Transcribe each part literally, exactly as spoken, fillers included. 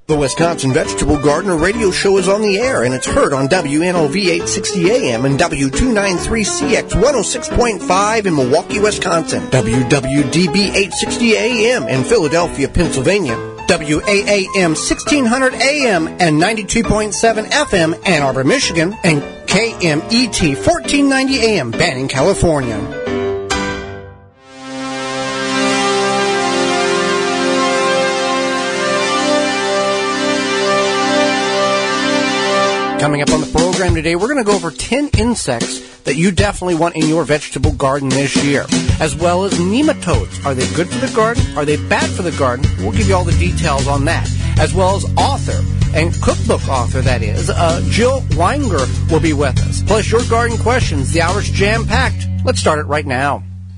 The Wisconsin Vegetable Gardener radio show is on the air, and it's heard on W N O V eight sixty A M and W two ninety-three C X one oh six point five in Milwaukee, Wisconsin, W W D B eight sixty A M in Philadelphia, Pennsylvania, W A A M sixteen hundred A M and ninety-two point seven F M Ann Arbor, Michigan, and K M E T fourteen ninety A M Banning, California. Coming up on the program today, we're going to go over ten insects that you definitely want in your vegetable garden this year, as well as nematodes. Are they good for the garden? Are they bad for the garden? We'll give you all the details on that, as well as author and cookbook author, that is, uh, Jill Weinger will be with us. Plus your garden questions. The hour's jam-packed. Let's start it right now.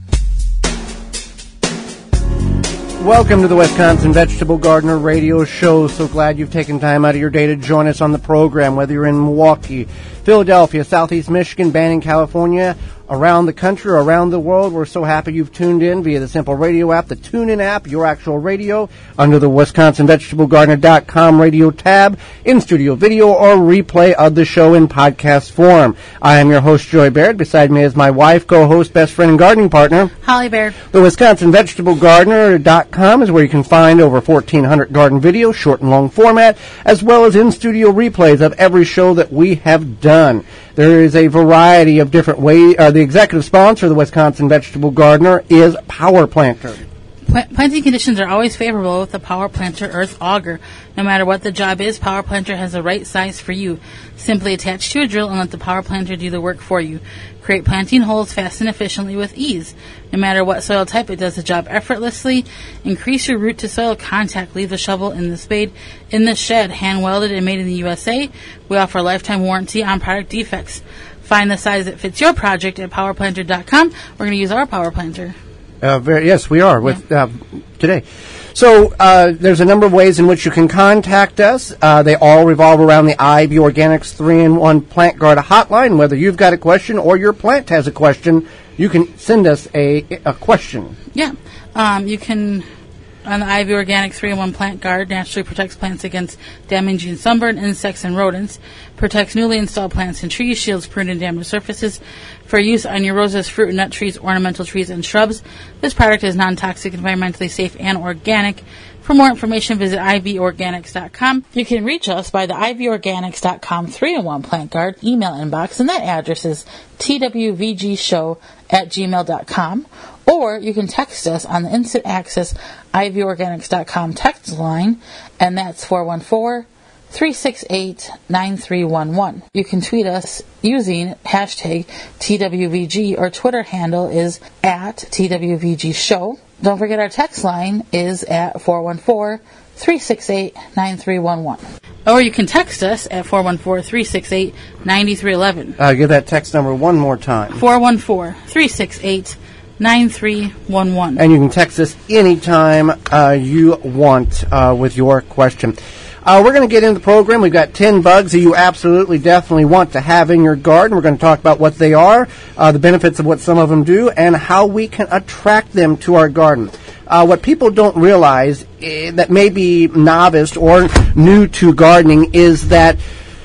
Welcome to the Wisconsin Vegetable Gardener radio show. So glad you've taken time out of your day to join us on the program, whether you're in Milwaukee, Philadelphia, Southeast Michigan, Banning, California, around the country or around the world. We're so happy you've tuned in via the simple radio app, the TuneIn app, your actual radio, under the Wisconsin Vegetable Gardener dot com radio tab, in-studio video or replay of the show in podcast form. I am your host, Joy Baird. Beside me is my wife, co-host, best friend, and gardening partner, Holly Baird. The Wisconsin Vegetable Gardener dot com is where you can find over fourteen hundred garden videos, short and long format, as well as in-studio replays of every show that we have done. There is a variety of different ways. Uh, the executive sponsor of the Wisconsin Vegetable Gardener is Power Planter. Plant- planting conditions are always favorable with the Power Planter Earth Auger. No matter what the job is, Power Planter has the right size for you. Simply attach to a drill and let the Power Planter do the work for you. Create planting holes fast and efficiently with ease. No matter what soil type, it does the job effortlessly. Increase your root to soil contact. Leave the shovel in the spade in the shed. Hand welded and made in the U S A. We offer a lifetime warranty on product defects. Find the size that fits your project at Power Planter dot com. We're going to use our Power Planter. Uh, very, yes, we are with uh, today. So uh, there's a number of ways in which you can contact us. Uh, they all revolve around the I V Organics three in one Plant Guard hotline. Whether you've got a question or your plant has a question, you can send us a, a question. Yeah. Um, you can, on the I V Organic three in one Plant Guard, naturally protects plants against damaging sunburn, insects, and rodents. Protects newly installed plants and trees. Shields pruned and damaged surfaces. For use on your roses, fruit and nut trees, ornamental trees, and shrubs. This product is non-toxic, environmentally safe, and organic. For more information, visit I V Organics dot com. You can reach us by the I V Organics dot com three in one Plant Guard email inbox, and that address is T W V G show at gmail dot com. Or you can text us on the Instant Access I V Organics dot com text line, and that's four one four, three six eight, nine three one one. You can tweet us using hashtag T W V G, or Twitter handle is at T W V G show. Don't forget our text line is at four one four, three six eight, nine three one one. Or you can text us at four one four, three six eight, nine three one one. Uh, give that text number one more time. four one four, three six eight, nine three one one. And you can text us anytime uh, you want uh, with your question. Uh, we're going to get into the program. We've got ten bugs that you absolutely, definitely want to have in your garden. We're going to talk about what they are, uh, the benefits of what some of them do, and how we can attract them to our garden. Uh, what people don't realize uh, that may be novice or new to gardening is that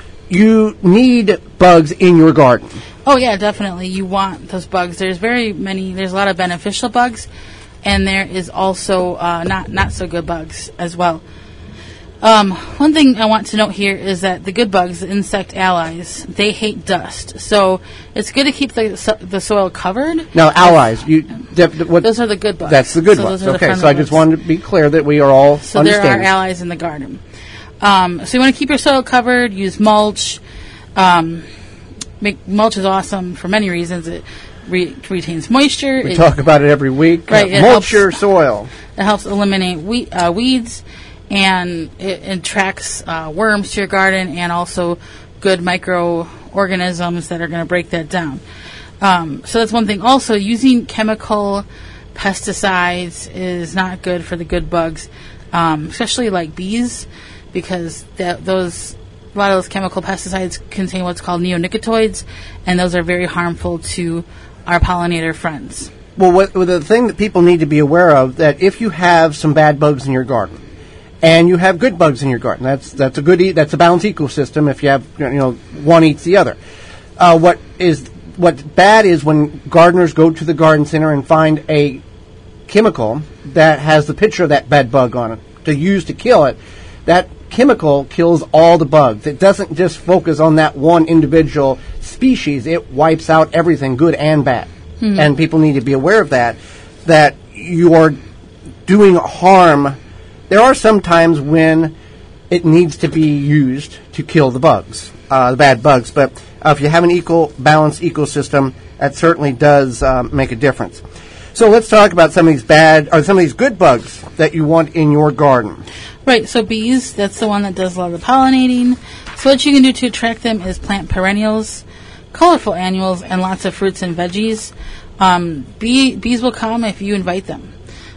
you need bugs in your garden. Oh, yeah, definitely. You want those bugs. There's very many, there's a lot of beneficial bugs, and there is also uh, not, not so good bugs as well. Um, one thing I want to note here is that the good bugs, the insect allies, they hate dust. So it's good to keep the so, the soil covered. Now, allies, you de- de- what, those are the good bugs. That's the good so ones. Okay, so I just bugs. wanted to be clear that we are all So understanding. there are allies in the garden. Um, so you want to keep your soil covered. Use mulch. Um, make, mulch is awesome for many reasons. It re- retains moisture. We it, talk about it every week. Right, Uh, it mulch helps, your soil. It helps eliminate we- uh, weeds. And it attracts uh, worms to your garden, and also good microorganisms that are going to break that down. Um, so that's one thing. Also, using chemical pesticides is not good for the good bugs, um, especially like bees, because that, those a lot of those chemical pesticides contain what's called neonicotinoids, and those are very harmful to our pollinator friends. Well, what, well, the thing that people need to be aware of, that if you have some bad bugs in your garden, and you have good bugs in your garden. That's that's a good e- that's a balanced ecosystem. If you have you know one eats the other. Uh, what is what's bad is when gardeners go to the garden center and find a chemical that has the picture of that bad bug on it to use to kill it. That chemical kills all the bugs. It doesn't just focus on that one individual species. It wipes out everything, good and bad. Mm-hmm. And people need to be aware of that, that you are doing harm. There are some times when it needs to be used to kill the bugs, uh, the bad bugs. But uh, if you have an equal, balanced ecosystem, that certainly does um, make a difference. So let's talk about some of these bad, or some of these good bugs that you want in your garden. Right, so bees, that's the one that does a lot of the pollinating. So what you can do to attract them is plant perennials, colorful annuals, and lots of fruits and veggies. Um, bee, bees will come if you invite them.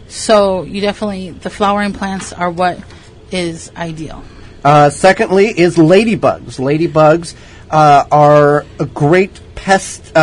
So you definitely, the flowering plants are what is ideal. Uh, secondly is ladybugs. Ladybugs uh, are a great pest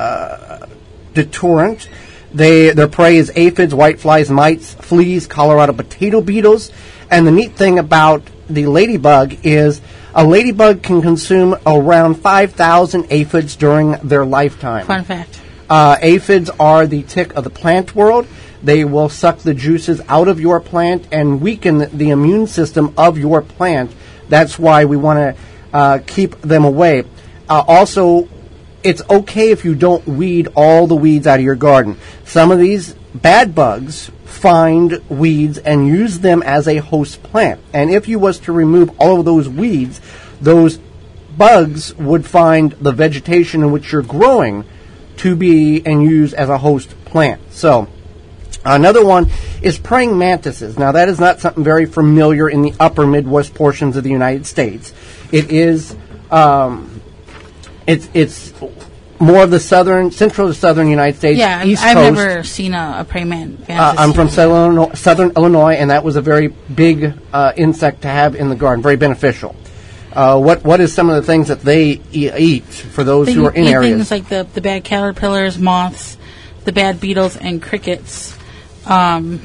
uh, deterrent. They, their prey is aphids, whiteflies, mites, fleas, Colorado potato beetles. And the neat thing about the ladybug is a ladybug can consume around five thousand aphids during their lifetime. Fun fact. Uh, aphids are the tick of the plant world. They will suck the juices out of your plant and weaken the immune system of your plant. That's why we want to uh, keep them away. Uh, also, it's okay if you don't weed all the weeds out of your garden. Some of these bad bugs find weeds and use them as a host plant. And if you was to remove all of those weeds, those bugs would find the vegetation in which you're growing to be and use as a host plant. So another one is praying mantises. Now that is not something very familiar in the upper Midwest portions of the United States. It is um, it's it's more of the southern, central to southern United States, yeah, East I've Coast. never seen a, a praying mantis. Uh, I'm from southern Illinois, southern Illinois, and that was a very big uh, insect to have in the garden, very beneficial. Uh, what what is some of the things that they e- eat for those they who are in eat areas? Things like the, the bad caterpillars, moths, the bad beetles, and crickets. Um,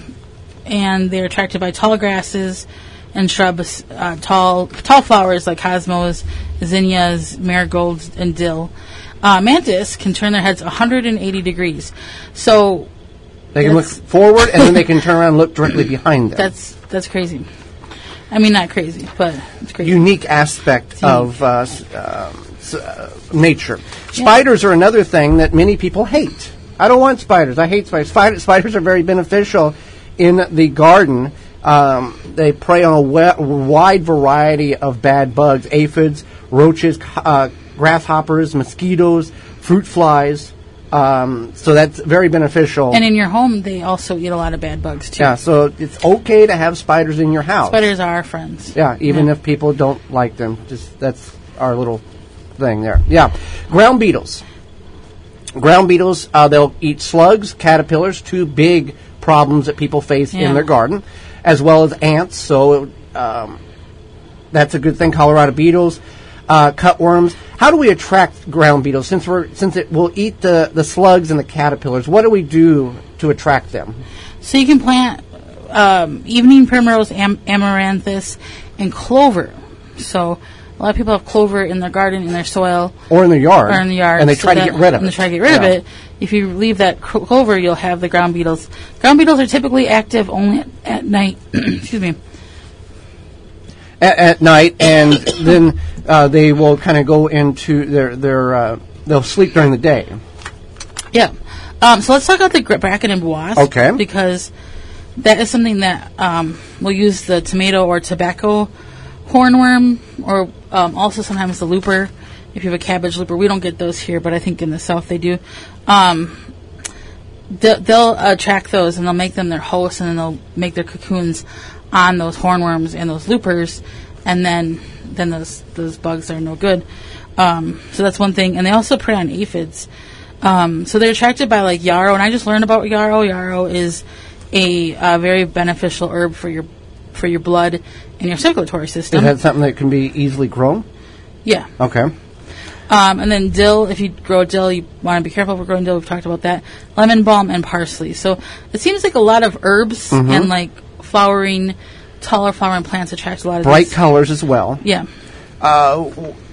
and they're attracted by tall grasses and shrubs, uh, tall tall flowers like cosmos, zinnias, marigolds, and dill. Uh, mantis can turn their heads one hundred eighty degrees. So they can look forward, and then they can turn around and look directly behind them. That's that's crazy. I mean, not crazy, but it's crazy. Unique aspect it's unique. of uh, um, uh, nature. Spiders yeah. are another thing that many people hate. I don't want spiders. I hate spiders. Spider- spiders are very beneficial in the garden. Um, they prey on a we- wide variety of bad bugs, aphids, roaches, uh, grasshoppers, mosquitoes, fruit flies. Um, so that's very beneficial. And in your home, they also eat a lot of bad bugs, too. Yeah, so it's okay to have spiders in your house. Spiders are our friends. Yeah, even yeah. if people don't like them. Just that's our little thing there. Yeah. Ground beetles. Ground beetles, uh, they'll eat slugs, caterpillars, two big problems that people face yeah. in their garden, as well as ants. So um, that's a good thing. Colorado beetles, uh, cutworms. How do we attract ground beetles? Since we're since it will eat the, the slugs and the caterpillars, what do we do to attract them? So you can plant um, evening primrose, am- amaranthus, and clover. So a lot of people have clover in their garden, in their soil. Or in their yard. Or in the yard. And they so try that, to get rid of and it. they try to get rid yeah. of it. If you leave that clo- clover, you'll have the ground beetles. Ground beetles are typically active only at, at night. Excuse me. At, at night, and then uh, they will kind of go into their, their uh, they'll sleep during the day. Yeah. Um, so let's talk about the gr- bracken and wasp. Okay. Because that is something that um, we'll use the tomato or tobacco hornworm, or um, also sometimes the looper. If you have a cabbage looper, we don't get those here, but I think in the south they do. Um, they'll, they'll attract those, and they'll make them their hosts, and then they'll make their cocoons on those hornworms and those loopers, and then then those those bugs are no good. Um, so that's one thing. And they also prey on aphids. Um, so they're attracted by like yarrow, and I just learned about yarrow. Yarrow is a, a very beneficial herb for your for your blood and your circulatory system. Is that something that can be easily grown? Yeah. Okay. Um, and then dill, if you grow dill, you want to be careful for growing dill. We've talked about that. Lemon balm and parsley. So it seems like a lot of herbs mm-hmm. and like flowering taller flowering plants attract a lot of bright these. colors as well. Yeah. Uh,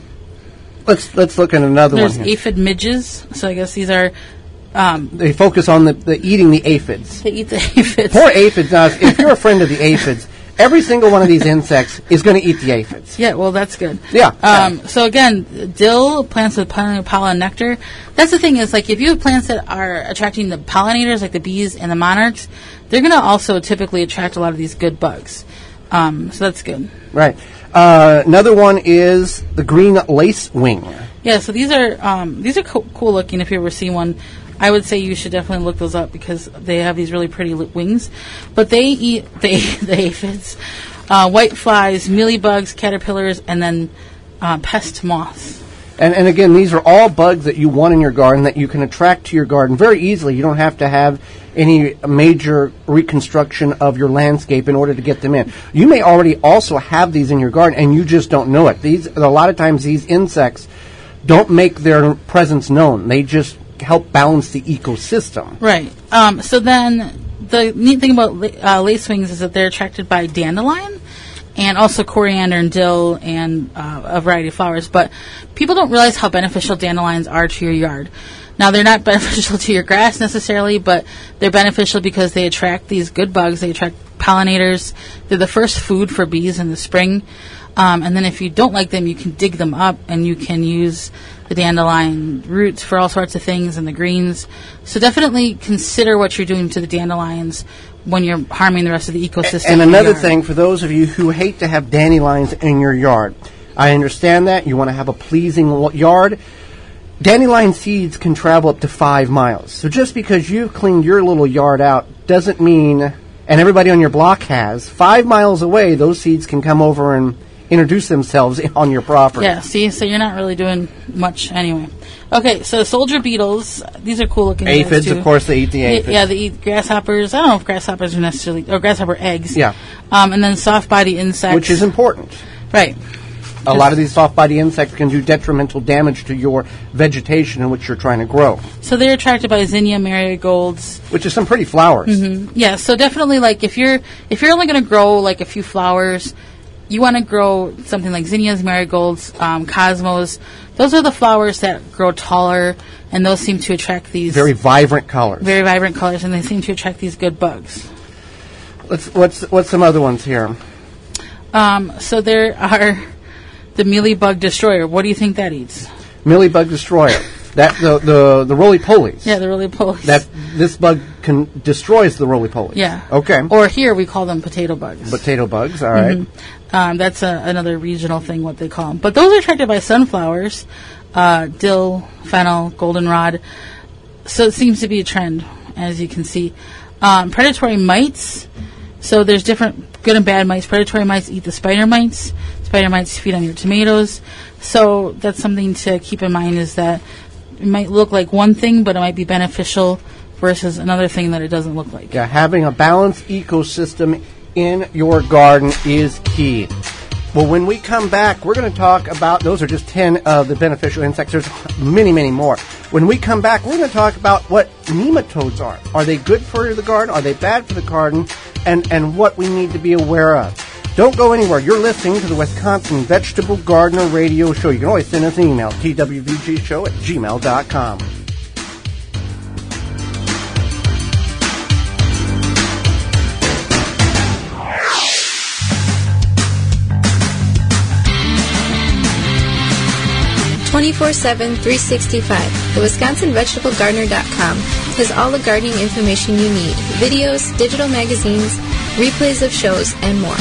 let's let's look at another There's one here. aphid midges. So I guess these are. Um, They focus on the, the eating the aphids. they eat the aphids. Poor aphids. Now, if you're a friend of the aphids, every single one of these insects is going to eat the aphids. Yeah, well, that's good. Yeah. Um, so again, dill, plants with pollen, pollen and nectar. That's the thing is, like, if you have plants that are attracting the pollinators, like the bees and the monarchs, they're going to also typically attract a lot of these good bugs. Um, so that's good. Right. Uh, another one is the green lacewing. Yeah, so these are um, these are co- cool looking. If you ever see one, I would say you should definitely look those up because they have these really pretty li- wings. But they eat they the aphids, uh, white flies, mealybugs, caterpillars, and then uh, pest moths. And, and again, these are all bugs that you want in your garden that you can attract to your garden very easily. You don't have to have any major reconstruction of your landscape in order to get them in. You may already also have these in your garden, and you just don't know it. These a lot of times these insects don't make their presence known. They just help balance the ecosystem. Right. Um, so then the neat thing about uh, lacewings is that they're attracted by dandelion and also coriander and dill and uh, a variety of flowers. But people don't realize how beneficial dandelions are to your yard. Now, they're not beneficial to your grass necessarily, but they're beneficial because they attract these good bugs. They attract pollinators. They're the first food for bees in the spring. Um, and then if you don't like them, you can dig them up and you can use the dandelion roots for all sorts of things and the greens. So definitely consider what you're doing to the dandelions when you're harming the rest of the ecosystem. And in your another yard. thing, for those of you who hate to have dandelions in your yard, I understand that. You want to have a pleasing lo- yard. Dandelion seeds can travel up to five miles. So just because you've cleaned your little yard out doesn't mean, and everybody on your block has, five miles away, those seeds can come over and introduce themselves on your property. Yeah, see, so you're not really doing much anyway. Okay, so soldier beetles, these are cool looking. guys, Aphids, too. of course, they eat the Yeah, aphids. yeah, they eat grasshoppers. I don't know if grasshoppers are necessarily, or grasshopper eggs. Yeah. Um, and then soft body insects. Which is important. Right. A lot of these soft-body insects can do detrimental damage to your vegetation in which you're trying to grow, So they're attracted by zinnia, marigolds. which is some pretty flowers. Mm-hmm. Yeah, so definitely, like, if you're if you're only going to grow like a few flowers, you want to grow something like zinnias, marigolds, um, cosmos. Those are the flowers that grow taller, and those seem to attract these Very vibrant colors. very vibrant colors, and they seem to attract these good bugs. Let's what's what's some other ones here? Um, so there are the mealybug destroyer. What do you think that eats? Mealybug destroyer. That the the the roly-polies. Yeah, the roly-polies. That this bug can destroys the roly-polies. Yeah. Okay. Or here we call them potato bugs. Potato bugs. All right. Um, that's a, another regional thing, what they call them. But those are attracted by sunflowers, uh, dill, fennel, goldenrod. So it seems to be a trend, as you can see. Um, predatory mites. So there's different good and bad mites. Predatory mites eat the spider mites. Spider mites feed on your tomatoes. So that's something to keep in mind, is that it might look like one thing, but it might be beneficial versus another thing that it doesn't look like. Yeah, having a balanced ecosystem in your garden is key. Well, when we come back, we're going to talk about, those are just ten of the beneficial insects. There's many, many more. When we come back, we're going to talk about what nematodes are. Are they good for the garden? Are they bad for the garden? And, and what we need to be aware of. Don't go anywhere. You're listening to the Wisconsin Vegetable Gardener Radio Show. You can always send us an email, t w v g show at gmail dot com. twenty-four seven, three sixty-five. The Wisconsin Vegetable Gardener dot com has all the gardening information you need. Videos, digital magazines, replays of shows, and more.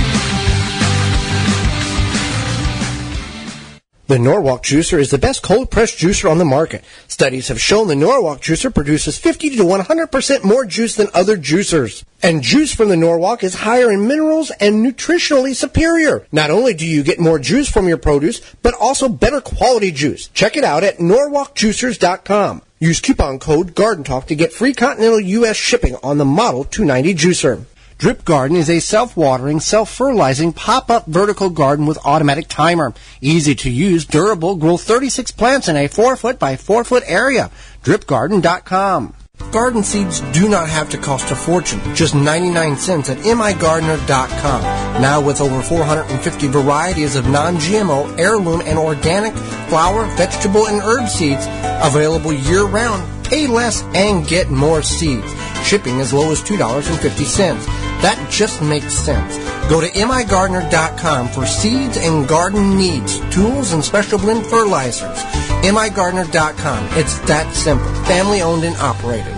The Norwalk Juicer is the best cold-pressed juicer on the market. Studies have shown the Norwalk Juicer produces fifty to one hundred percent more juice than other juicers. And juice from the Norwalk is higher in minerals and nutritionally superior. Not only do you get more juice from your produce, but also better quality juice. Check it out at norwalk juicers dot com. Use coupon code GardenTalk to get free continental U S shipping on the Model two ninety juicer. Drip Garden is a self-watering, self-fertilizing, pop-up vertical garden with automatic timer. Easy to use, durable, grow thirty-six plants in a four foot by four foot area. drip garden dot com. Garden seeds do not have to cost a fortune, just ninety-nine cents at M I Gardener dot com. Now with over four hundred fifty varieties of non G M O, heirloom, and organic flower, vegetable, and herb seeds available year-round. Pay less and get more seeds. Shipping as low as two dollars and fifty cents. That just makes sense. Go to M I Gardener dot com for seeds and garden needs, tools, and special blend fertilizers. M I Gardener dot com. It's that simple. Family owned and operated.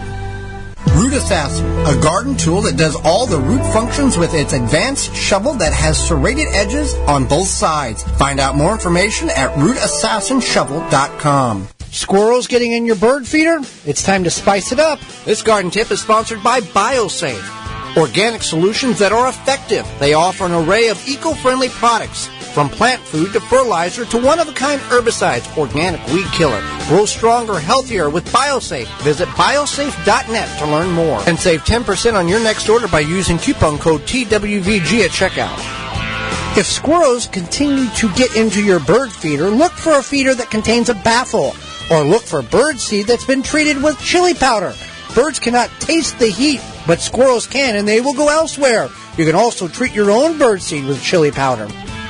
Root Assassin, a garden tool that does all the root functions with its advanced shovel that has serrated edges on both sides. Find out more information at root assassin shovel dot com. Squirrels getting in your bird feeder? It's time to spice it up. This garden tip is sponsored by BioSafe, organic solutions that are effective. They offer an array of eco-friendly products, from plant food to fertilizer to one-of-a-kind herbicides, organic weed killer. Grow stronger, healthier with BioSafe. Visit biosafe dot net to learn more and save ten percent on your next order by using coupon code T W V G at checkout. If squirrels continue to get into your bird feeder, look for a feeder that contains a baffle, or look for bird seed that's been treated with chili powder. Birds cannot taste the heat, but squirrels can, and they will go elsewhere. You can also treat your own bird seed with chili powder.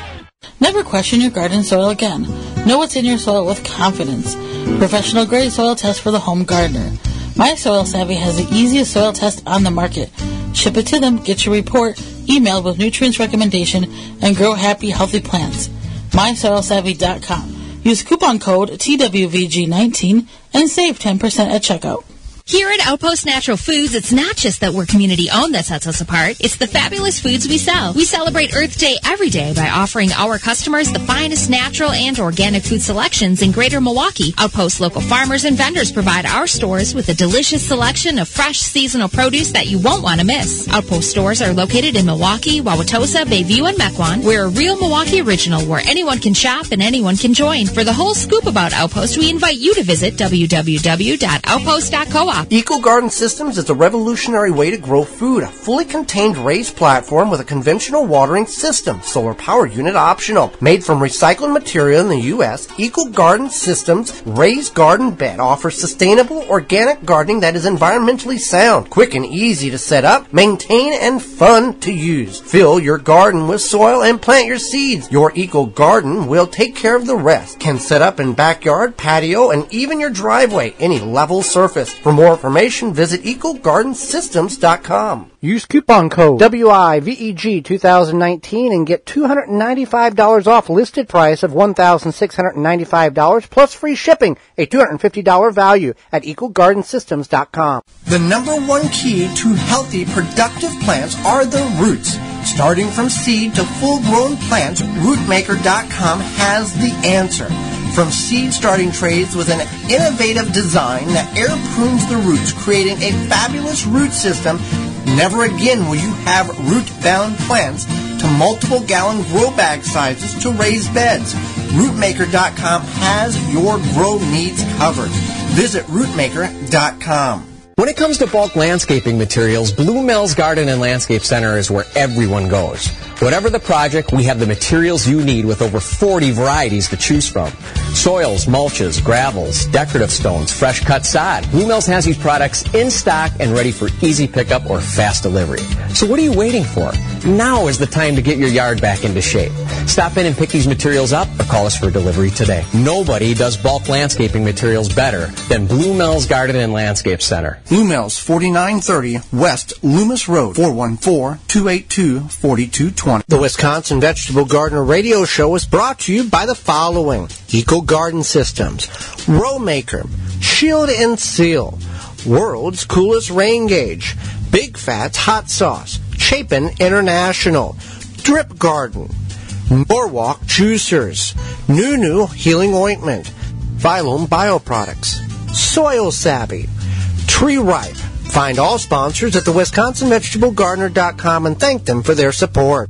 Never question your garden soil again. Know what's in your soil with confidence. Professional grade soil test for the home gardener. My Soil Savvy has the easiest soil test on the market. Ship it to them, get your report, emailed with nutrients recommendation, and grow happy, healthy plants. my soil savvy dot com. Use coupon code T W V G nineteen and save ten percent at checkout. Here at Outpost Natural Foods, it's not just that we're community-owned that sets us apart. It's the fabulous foods we sell. We celebrate Earth Day every day by offering our customers the finest natural and organic food selections in Greater Milwaukee. Outpost local farmers and vendors provide our stores with a delicious selection of fresh seasonal produce that you won't want to miss. Outpost stores are located in Milwaukee, Wauwatosa, Bayview, and Mequon. We're a real Milwaukee original where anyone can shop and anyone can join. For the whole scoop about Outpost, we invite you to visit w w w dot outpost dot coop. Eco Garden Systems is a revolutionary way to grow food. A fully contained raised platform with a conventional watering system. Solar power unit optional. Made from recycled material in the U S, Eco Garden Systems raised garden bed offers sustainable organic gardening that is environmentally sound, quick and easy to set up, maintain, and fun to use. Fill your garden with soil and plant your seeds. Your Eco Garden will take care of the rest. Can set up in backyard, patio, and even your driveway, any level surface. For more information, visit eco garden systems dot com. Use coupon code W I V E G two thousand nineteen and get two hundred ninety-five dollars off listed price of one thousand six hundred ninety-five dollars plus free shipping, a two hundred fifty dollars value at eco garden systems dot com. The number one key to healthy, productive plants are the roots. Starting from seed to full-grown plants, root maker dot com has the answer. From seed starting trays with an innovative design that air prunes the roots, creating a fabulous root system, never again will you have root-bound plants, to multiple gallon grow bag sizes to raised beds. root maker dot com has your grow needs covered. Visit root maker dot com. When it comes to bulk landscaping materials, Blue Mills Garden and Landscape Center is where everyone goes. Whatever the project, we have the materials you need with over forty varieties to choose from. Soils, mulches, gravels, decorative stones, fresh cut sod. Blue Mills has these products in stock and ready for easy pickup or fast delivery. So what are you waiting for? Now is the time to get your yard back into shape. Stop in and pick these materials up or call us for delivery today. Nobody does bulk landscaping materials better than Blue Mills Garden and Landscape Center. Blue Mills, forty-nine thirty West Loomis Road, four one four, two eight two, four two two zero. The Wisconsin Vegetable Gardener Radio Show is brought to you by the following: Eco Garden Systems, Row Maker, Shield and Seal, World's Coolest Rain Gauge, Big Fats Hot Sauce, Chapin International, Drip Garden, Norwalk Juicers, Nunu Healing Ointment, Phylum Bioproducts, Soil Savvy, Tree Ripe. Find all sponsors at the wisconsin vegetable gardener dot com and thank them for their support.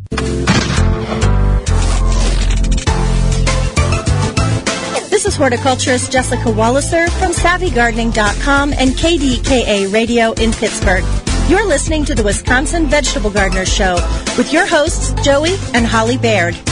This is horticulturist Jessica Walliser from savvy gardening dot com and K D K A Radio in Pittsburgh. You're listening to the Wisconsin Vegetable Gardener Show with your hosts, Joey and Holly Baird. This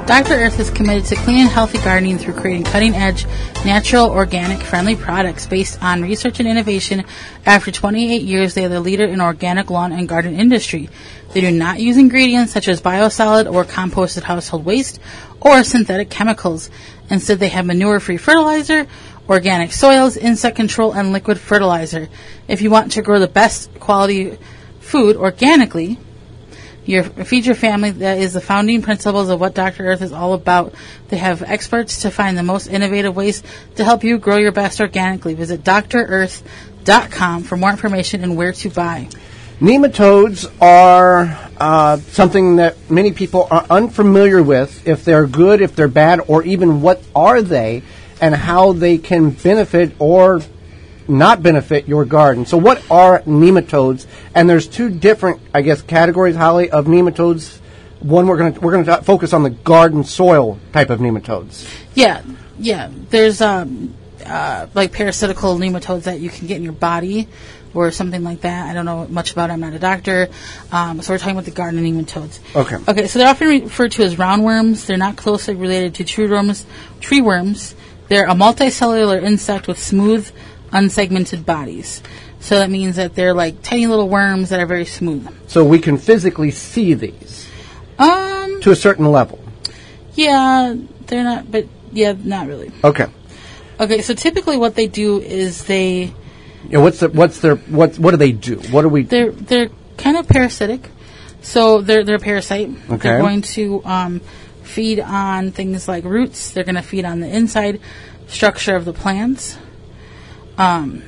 Doctor Earth is committed to clean and healthy gardening through creating cutting-edge, natural, organic, friendly products based on research and innovation. After twenty-eight years, they are the leader in organic lawn and garden industry. They do not use ingredients such as biosolid or composted household waste or synthetic chemicals. Instead, they have manure-free fertilizer, organic soils, insect control, and liquid fertilizer. If you want to grow the best quality food organically, Your, feed your family. That is the founding principles of what Doctor Earth is all about. They have experts to find the most innovative ways to help you grow your best organically. Visit D R earth dot com for more information and where to buy. Nematodes are uh, something that many people are unfamiliar with, if they're good, if they're bad, or even what are they and how they can benefit or not benefit your garden. So what are nematodes? And there's two different, I guess, categories, Holly, of nematodes. One, we're going to we're going to focus on the garden soil type of nematodes. Yeah, yeah. There's um, uh, like parasitical nematodes that you can get in your body or something like that. I don't know much about it. I'm not a doctor. Um, so we're talking about the garden nematodes. Okay. Okay, so they're often referred to as roundworms. They're not closely related to tree worms. Tree worms. They're a multicellular insect with smooth, unsegmented bodies. So that means that they're like tiny little worms that are very smooth. So we can physically see these Um, to a certain level. Yeah, they're not, but yeah, not really. Okay. Okay, so typically what they do is they Yeah, what's the, what's their what what do they do? What do we? they're they're kind of parasitic. So they're they're a parasite. Okay. They're going to um, feed on things like roots. They're going to feed on the inside structure of the plants. Um,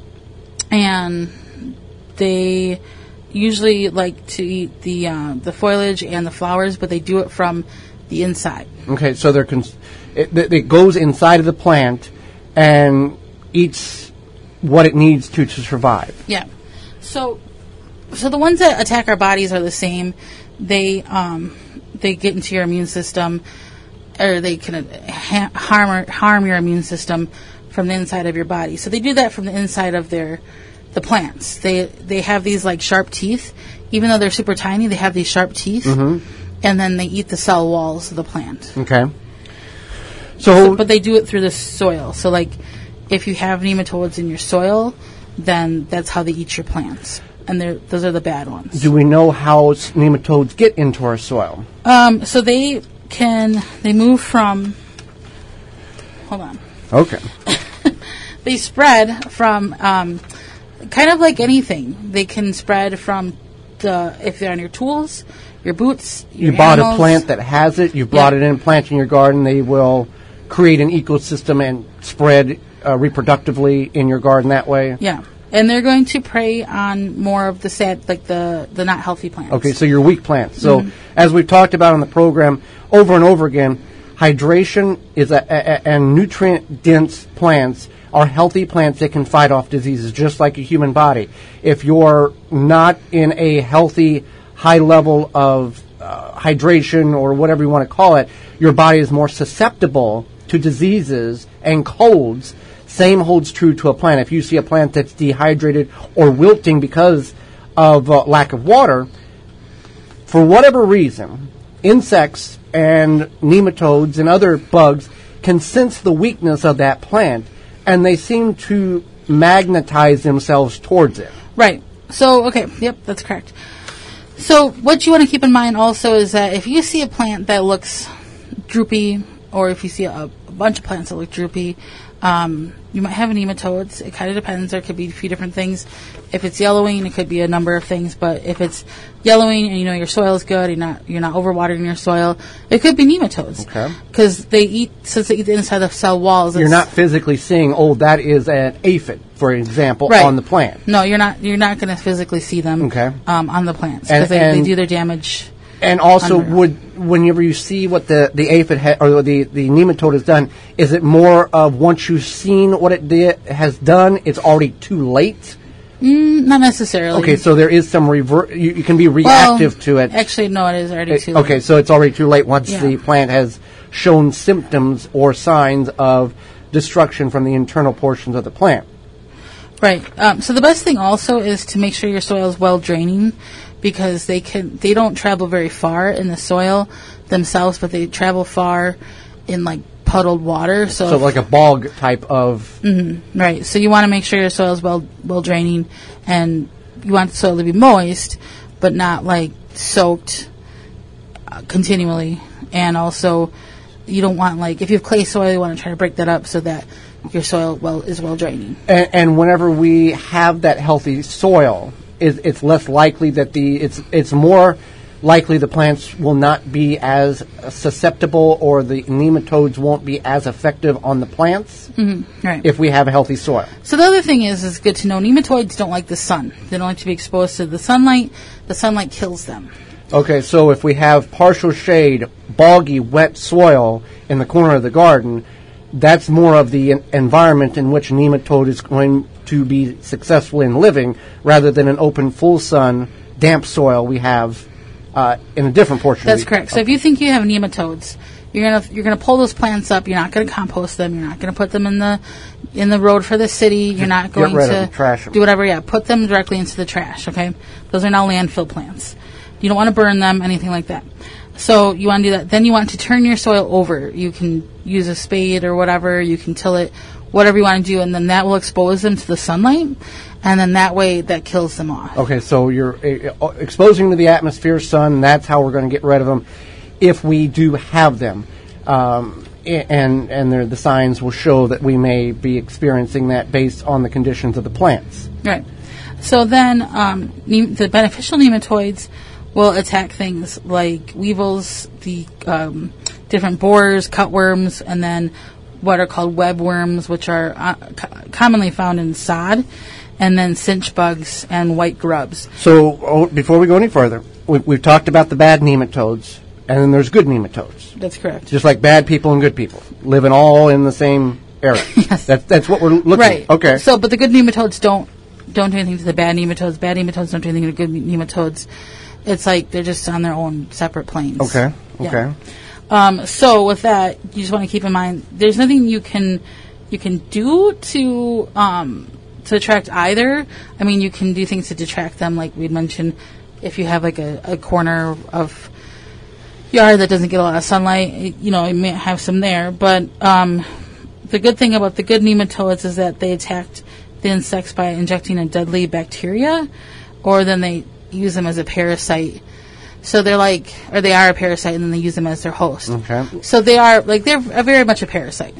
and they usually like to eat the uh, the foliage and the flowers, but they do it from the inside. Okay, so they're cons- it, it goes inside of the plant and eats what it needs to to survive. Yeah. So, so the ones that attack our bodies are the same. They um, they get into your immune system, or they can ha- harm harm your immune system from the inside of your body. So they do that from the inside of their the plants. They they have these like sharp teeth, even though they're super tiny. They have these sharp teeth, Mm-hmm. and then they eat the cell walls of the plant. Okay. So, So, but they do it through the soil. So, like, if you have nematodes in your soil, then that's how they eat your plants, and they're those are the bad ones. do we know how s- nematodes get into our soil? Um, so they can they move from. Hold on. Okay. They spread from um, kind of like anything. They can spread from the if they're on your tools, your boots. Your You bought animals. a plant that has it. You brought Yeah. it in, plant in your garden. They will create an ecosystem and spread uh, reproductively in your garden that way. Yeah, and they're going to prey on more of the sad, like the the not healthy plants. Okay, so your weak plants. So Mm-hmm. as we've talked about on the program over and over again, hydration is a, a, a and nutrient-dense plants are healthy plants that can fight off diseases just like a human body. If you're not in a healthy, high level of uh, hydration or whatever you want to call it, your body is more susceptible to diseases and colds. Same holds true to a plant. If you see a plant that's dehydrated or wilting because of uh, lack of water, for whatever reason, insects and nematodes and other bugs can sense the weakness of that plant, and they seem to magnetize themselves towards it. Right. So, okay, yep, that's correct. So, what you want to keep in mind also is that if you see a plant that looks droopy, or if you see a, a bunch of plants that look droopy, um, you might have nematodes. It kind of depends. There could be a few different things. If it's yellowing, it could be a number of things. But if it's yellowing and you know your soil is good, you're not you're not overwatering your soil, it could be nematodes. Okay. Because they eat since they eat the inside of cell walls. You're it's- not physically seeing, oh, that is an aphid, for example, Right. on the plant. No, you're not. You're not going to physically see them. Okay. Um, on the plants And- because they, they and- do their damage. And also, Under. would whenever you see what the the aphid ha- or the the nematode has done, is it more of once you've seen what it di- has done, it's already too late? Mm, not necessarily. Okay, so there is some revert. You, you can be Well, reactive to it. Actually, no, it is already It- too late. okay, so it's already too late once Yeah. the plant has shown symptoms or signs of destruction from the internal portions of the plant. Right. Um, so the best thing also is to make sure your soil is well draining, because they can they don't travel very far in the soil themselves, but they travel far in like puddled water. So, so like a bog type of... Mm-hmm, right. So you want to make sure your soil is well, well draining, and you want the soil to be moist, but not like soaked uh, continually. And also, you don't want like, if you have clay soil, you want to try to break that up so that your soil well is well draining. And, and whenever we have that healthy soil, it, it's less likely that the, it's it's more likely the plants will not be as susceptible, or the nematodes won't be as effective on the plants mm-hmm, right. if we have a healthy soil. So the other thing is, is good to know, nematodes don't like the sun. They don't like to be exposed to the sunlight. The sunlight kills them. Okay, so if we have partial shade, boggy, wet soil in the corner of the garden, that's more of the en- environment in which a nematode is going to be successful in living, rather than an open, full sun, damp soil we have Uh, in a different portion. That's of the, correct. So if you think you have nematodes, you're gonna you're gonna pull those plants up. You're not gonna compost them. You're not gonna put them in the in the road for the city. You're not going get rid to of them, trash them. do whatever. Yeah, put them directly into the trash. Okay, those are now landfill plants. You don't want to burn them, anything like that. So you want to do that. Then you want to turn your soil over. You can use a spade or whatever. You can till it, whatever you want to do, and then that will expose them to the sunlight. And then that way, that kills them off. Okay, so you're uh, exposing them to the atmosphere, sun, that's how we're going to get rid of them if we do have them. Um, and and the signs will show that we may be experiencing that based on the conditions of the plants. Right. So then um, ne- the beneficial nematodes will attack things like weevils, the um, different borers, cutworms, and then what are called webworms, which are uh, co- commonly found in sod. And then cinch bugs and white grubs. So oh, before we go any further, we, we've talked about the bad nematodes, and then there's good nematodes. That's correct. Just like bad people and good people, living all in the same area. Yes. That, that's what we're looking right. at. Okay. So, but the good nematodes don't don't do anything to the bad nematodes. Bad nematodes don't do anything to the good nematodes. It's like they're just on their own separate planes. Okay. Okay. Yeah. Um, so with that, you just want to keep in mind there's nothing you can you can do to um, to attract either. I mean, you can do things to detract them, like we mentioned. If you have like a, a corner of yard that doesn't get a lot of sunlight, you know, you may have some there. But um, the good thing about the good nematodes is that they attacked the insects by injecting a deadly bacteria, or then they use them as a parasite. So they're like, or they are a parasite, and then they use them as their host. Okay. So they are like they're very much a parasite.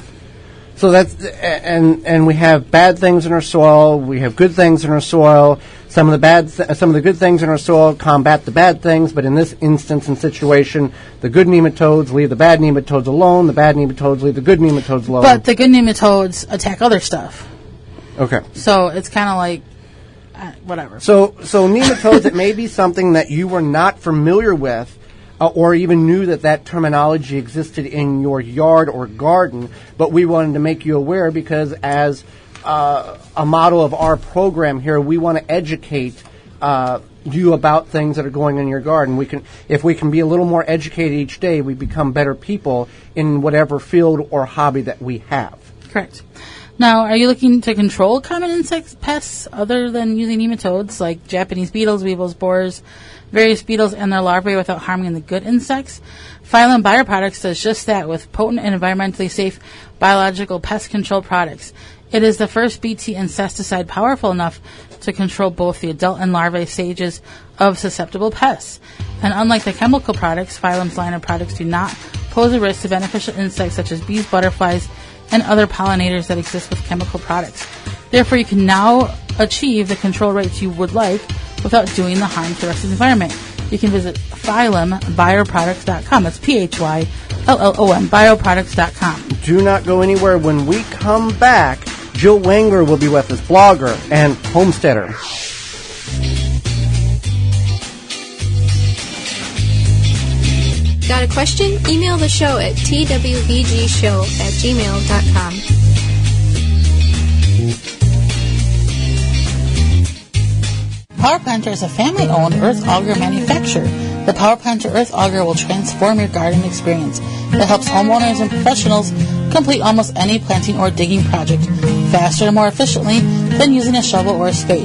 So that's and and we have bad things in our soil. We have good things in our soil. Some of the bad, th- some of the good things in our soil combat the bad things. But in this instance and situation, the good nematodes leave the bad nematodes alone. The bad nematodes leave the good nematodes alone. But the good nematodes attack other stuff. Okay. So it's kind of like uh, whatever. So so nematodes, it may be something that you were not familiar with. Uh, or even knew that that terminology existed in your yard or garden, but we wanted to make you aware because as uh, a model of our program here, we want to educate uh, you about things that are going on in your garden. We can, if we can be a little more educated each day, we become better people in whatever field or hobby that we have. Correct. Now, are you looking to control common insect pests other than using nematodes like Japanese beetles, weevils, borers, various beetles, and their larvae without harming the good insects? Phylum Bioproducts does just that with potent and environmentally safe biological pest control products. It is the first B T insecticide powerful enough to control both the adult and larvae stages of susceptible pests. And unlike the chemical products, Phylum's line of products do not pose a risk to beneficial insects such as bees, butterflies, and other pollinators that exist with chemical products. Therefore, you can now achieve the control rates you would like without doing the harm to the rest of the environment. You can visit phylum bioproducts dot com. That's P H Y L L O M, bioproducts dot com. Do not go anywhere. When we come back, Jill Wangler will be with us, blogger and homesteader. Got a question? Email the show at t w v g show at gmail dot com. Power Planter is a family-owned earth auger manufacturer. The Power Planter earth auger will transform your garden experience. It helps homeowners and professionals complete almost any planting or digging project faster and more efficiently than using a shovel or a spade.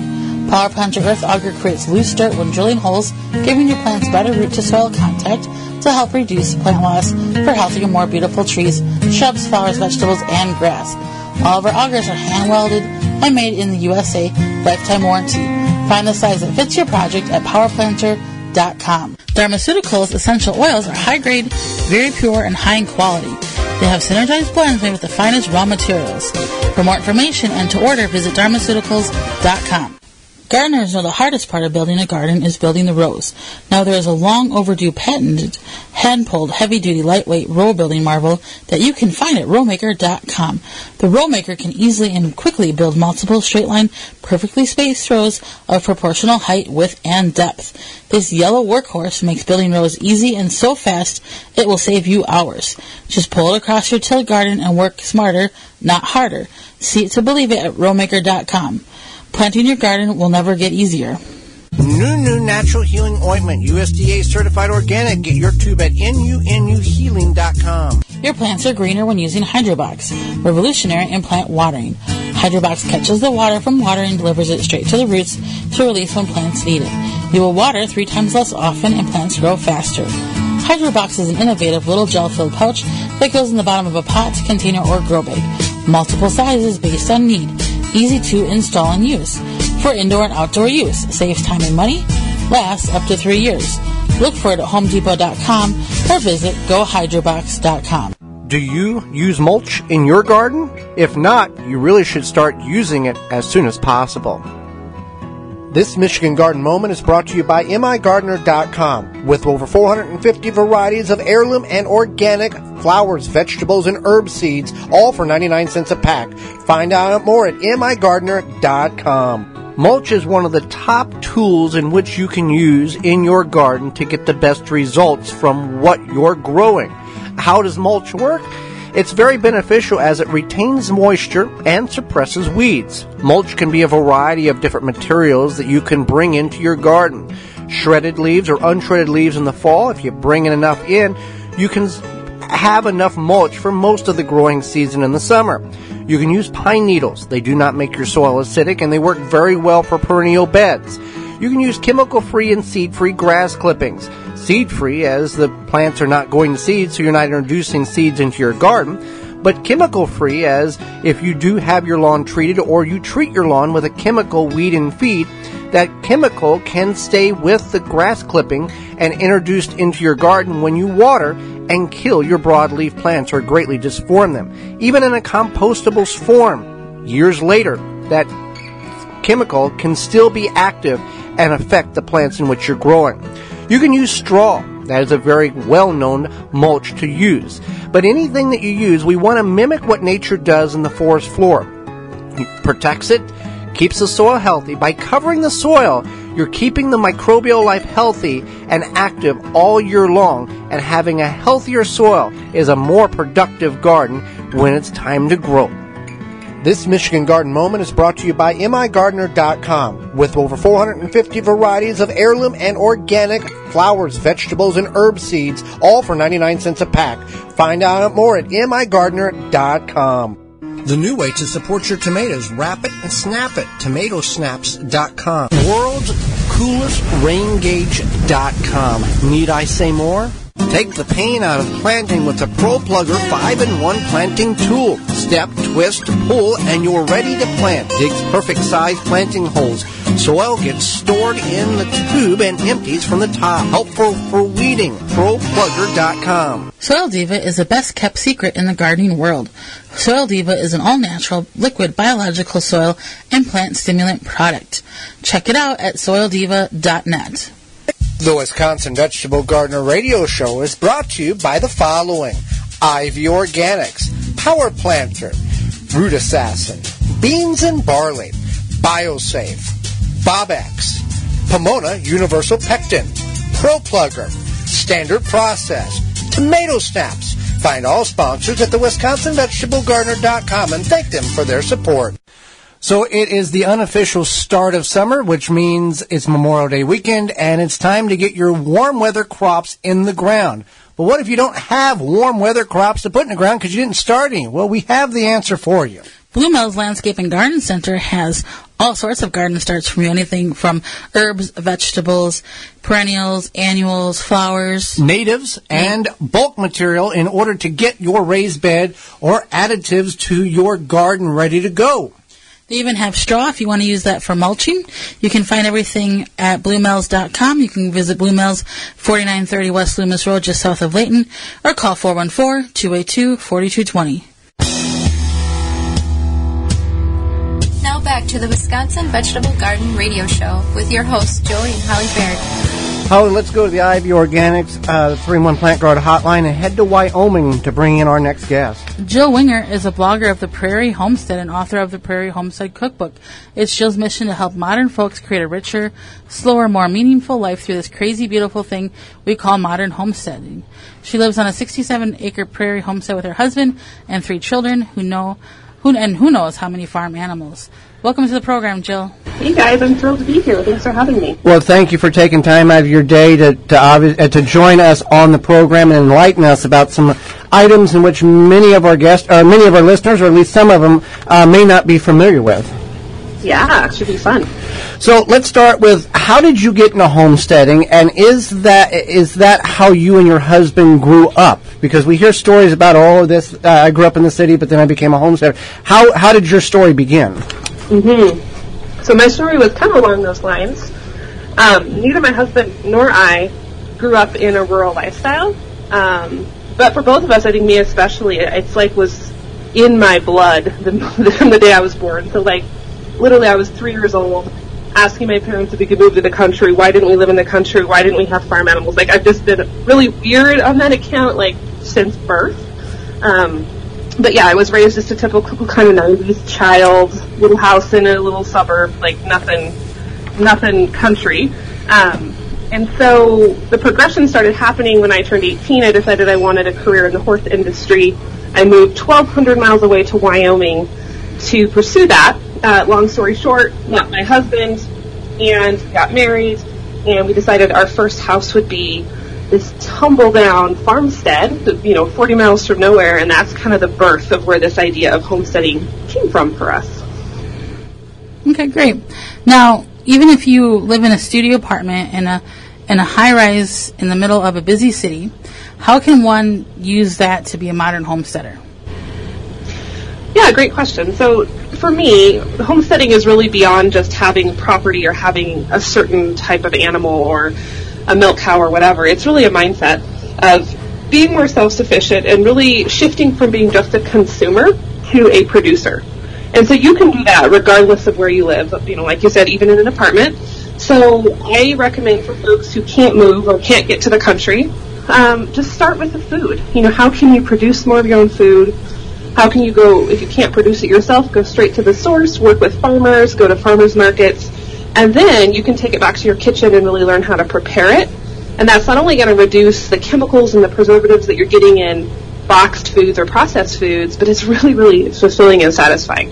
Power Planter Earth Auger creates loose dirt when drilling holes, giving your plants better root-to-soil contact to help reduce plant loss for healthier, more beautiful trees, shrubs, flowers, vegetables, and grass. All of our augers are hand-welded and made in the U S A, lifetime warranty. Find the size that fits your project at power planter dot com. Dharmaceuticals essential oils are high-grade, very pure, and high in quality. They have synergized blends made with the finest raw materials. For more information and to order, visit dharmaceuticals dot com. Gardeners know the hardest part of building a garden is building the rows. Now there is a long overdue patented, hand-pulled, heavy-duty, lightweight row building marvel that you can find at row maker dot com. The Row Maker can easily and quickly build multiple straight-line, perfectly spaced rows of proportional height, width, and depth. This yellow workhorse makes building rows easy and so fast it will save you hours. Just pull it across your tilled garden and work smarter, not harder. See it to believe it at row maker dot com. Planting your garden will never get easier. New New Natural Healing Ointment, U S D A certified organic. Get your tube at N U N U healing dot com. Your plants are greener when using Hydrobox, revolutionary in plant watering. Hydrobox catches the water from water and delivers it straight to the roots to release when plants need it. You will water three times less often and plants grow faster. Hydrobox is an innovative little gel-filled pouch that goes in the bottom of a pot, container, or grow bag. Multiple sizes based on need. Easy to install and use. For indoor and outdoor use. Saves time and money. Lasts up to three years. Look for it at home depot dot com or visit go hydrobox dot com. Do you use mulch in your garden? If not, you really should start using it as soon as possible. This Michigan Garden Moment is brought to you by M I gardener dot com. With over four hundred fifty varieties of heirloom and organic flowers, vegetables, and herb seeds, all for ninety-nine cents a pack. Find out more at M I gardener dot com. Mulch is one of the top tools in which you can use in your garden to get the best results from what you're growing. How does mulch work? It's very beneficial as it retains moisture and suppresses weeds. Mulch can be a variety of different materials that you can bring into your garden. Shredded leaves or unshredded leaves in the fall. If you bring in enough in, you can have enough mulch for most of the growing season in the summer. You can use pine needles. They do not make your soil acidic and they work very well for perennial beds. You can use chemical-free and seed-free grass clippings. Seed-free, as the plants are not going to seed, so you're not introducing seeds into your garden. But chemical-free, as if you do have your lawn treated or you treat your lawn with a chemical weed and feed, that chemical can stay with the grass clipping and introduced into your garden when you water and kill your broadleaf plants or greatly disform them. Even in a compostable form, years later, that chemical can still be active and affect the plants in which you're growing. You can use straw. That is a very well-known mulch to use. But anything that you use, we want to mimic what nature does in the forest floor. It protects it, keeps the soil healthy. By covering the soil, you're keeping the microbial life healthy and active all year long, and having a healthier soil is a more productive garden when it's time to grow. This Michigan Garden Moment is brought to you by M I gardener dot com. With over four hundred fifty varieties of heirloom and organic flowers, vegetables, and herb seeds, all for ninety-nine cents a pack. Find out more at M I gardener dot com. The new way to support your tomatoes. Wrap it and snap it. tomato snaps dot com. World's coolest rain gauge dot com. Need I say more? Take the pain out of planting with the Pro Plugger five in one planting tool. Step, twist, pull, and you're ready to plant. Digs perfect size planting holes. Soil gets stored in the tube and empties from the top. Helpful for weeding. Pro Plugger dot com. Soil Diva is the best kept secret in the gardening world. Soil Diva is an all-natural, liquid, biological soil and plant stimulant product. Check it out at soil diva dot net. The Wisconsin Vegetable Gardener Radio Show is brought to you by the following: Ivy Organics, Power Planter, Root Assassin, Beans and Barley, BioSafe, Bobex, Pomona Universal Pectin, Pro Plugger, Standard Process, Tomato Snaps. Find all sponsors at the Wisconsin Vegetable Gardener dot com and thank them for their support. So it is the unofficial start of summer, which means it's Memorial Day weekend, and it's time to get your warm weather crops in the ground. But what if you don't have warm weather crops to put in the ground because you didn't start any? Well, we have the answer for you. Blue Mills Landscape and Garden Center has all sorts of garden starts from you, anything from herbs, vegetables, perennials, annuals, flowers, natives, and bulk material in order to get your raised bed or additives to your garden ready to go. They even have straw if you want to use that for mulching. You can find everything at blue mills dot com. You can visit Blue Mills, forty-nine thirty West Loomis Road, just south of Layton, or call four one four, two eight two, four two two zero. Now back to the Wisconsin Vegetable Garden Radio Show with your hosts, Joey and Holly Baird. Holly, let's go to the Ivy Organics uh, three in one Plant Guard hotline and head to Wyoming to bring in our next guest. Jill Winger is a blogger of the Prairie Homestead and author of the Prairie Homestead Cookbook. It's Jill's mission to help modern folks create a richer, slower, more meaningful life through this crazy, beautiful thing we call modern homesteading. She lives on a sixty-seven acre prairie homestead with her husband and three children who know who and who knows how many farm animals. Welcome to the program, Jill. Hey guys, I'm thrilled to be here. Thanks for having me. Well, thank you for taking time out of your day to to, obvi- uh, to join us on the program and enlighten us about some items in which many of our guests, or many of our listeners, or at least some of them, uh, may not be familiar with. Yeah, it should be fun. So let's start with, how did you get into homesteading, and is that is that how you and your husband grew up? Because we hear stories about all of this. Uh, I grew up in the city, but then I became a homesteader. How how did your story begin? Mm-hmm. So my story was kind of along those lines. Um, neither my husband nor I grew up in a rural lifestyle. Um, but for both of us, I think me especially, it's like was in my blood the, from the day I was born. So like, literally I was three years old asking my parents if we could move to the country. Why didn't we live in the country? Why didn't we have farm animals? Like, I've just been really weird on that account, like, since birth. Um, but yeah, I was raised as a typical kind of nineties child, little house in a little suburb, like nothing, nothing country. Um, and so the progression started happening when I turned eighteen. I decided I wanted a career in the horse industry. I moved twelve hundred miles away to Wyoming to pursue that. Uh, long story short, met my husband and got married, and we decided our first house would be this tumble-down farmstead, you know, forty miles from nowhere, and that's kind of the birth of where this idea of homesteading came from for us. Okay, great. Now, even if you live in a studio apartment in a in a high-rise in the middle of a busy city, how can one use that to be a modern homesteader? Yeah, great question. So for me, homesteading is really beyond just having property or having a certain type of animal or a milk cow or whatever. It's really a mindset of being more self-sufficient and really shifting from being just a consumer to a producer. And so you can do that regardless of where you live, you know, like you said, even in an apartment. So I recommend for folks who can't move or can't get to the country, um, just start with the food. You know, how can you produce more of your own food? How can you go, if you can't produce it yourself, go straight to the source, work with farmers, go to farmers markets, and then you can take it back to your kitchen and really learn how to prepare it. And that's not only going to reduce the chemicals and the preservatives that you're getting in boxed foods or processed foods, but it's really, really fulfilling and satisfying.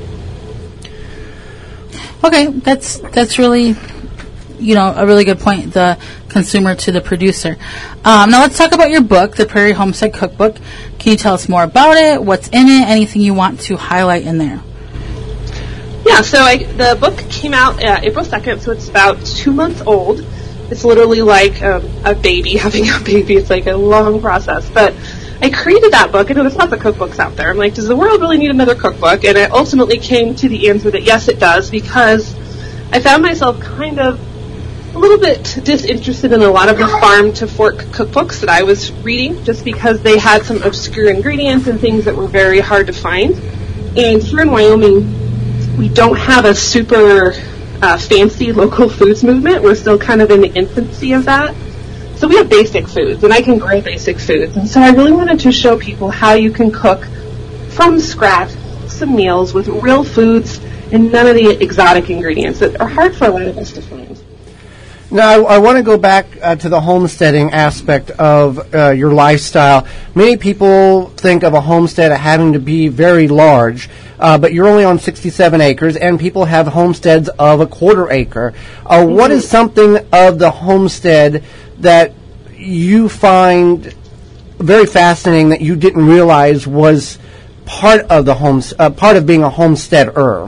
Okay, that's that's really, you know, a really good point, the consumer to the producer. Um, now let's talk about your book, The Prairie Homestead Cookbook. Can you tell us more about it, what's in it, anything you want to highlight in there? Yeah, so I, the book came out uh, April second, so it's about two months old. It's literally like um, a baby having a baby. It's like a long process. But I created that book, and there's lots of cookbooks out there. I'm like, does the world really need another cookbook? And I ultimately came to the answer that yes, it does, because I found myself kind of a little bit disinterested in a lot of the farm-to-fork cookbooks that I was reading, just because they had some obscure ingredients and things that were very hard to find. And here in Wyoming, we don't have a super uh, fancy local foods movement. We're still kind of in the infancy of that. So we have basic foods, and I can grow basic foods. And so I really wanted to show people how you can cook from scratch some meals with real foods and none of the exotic ingredients that are hard for a lot of us to find. Now, I, I want to go back uh, to the homesteading aspect of uh, your lifestyle. Many people think of a homestead having to be very large, uh, but you're only on sixty-seven acres, and people have homesteads of a quarter acre. Uh, mm-hmm. What is something of the homestead that you find very fascinating that you didn't realize was part of the homes, uh, part of being a homesteader?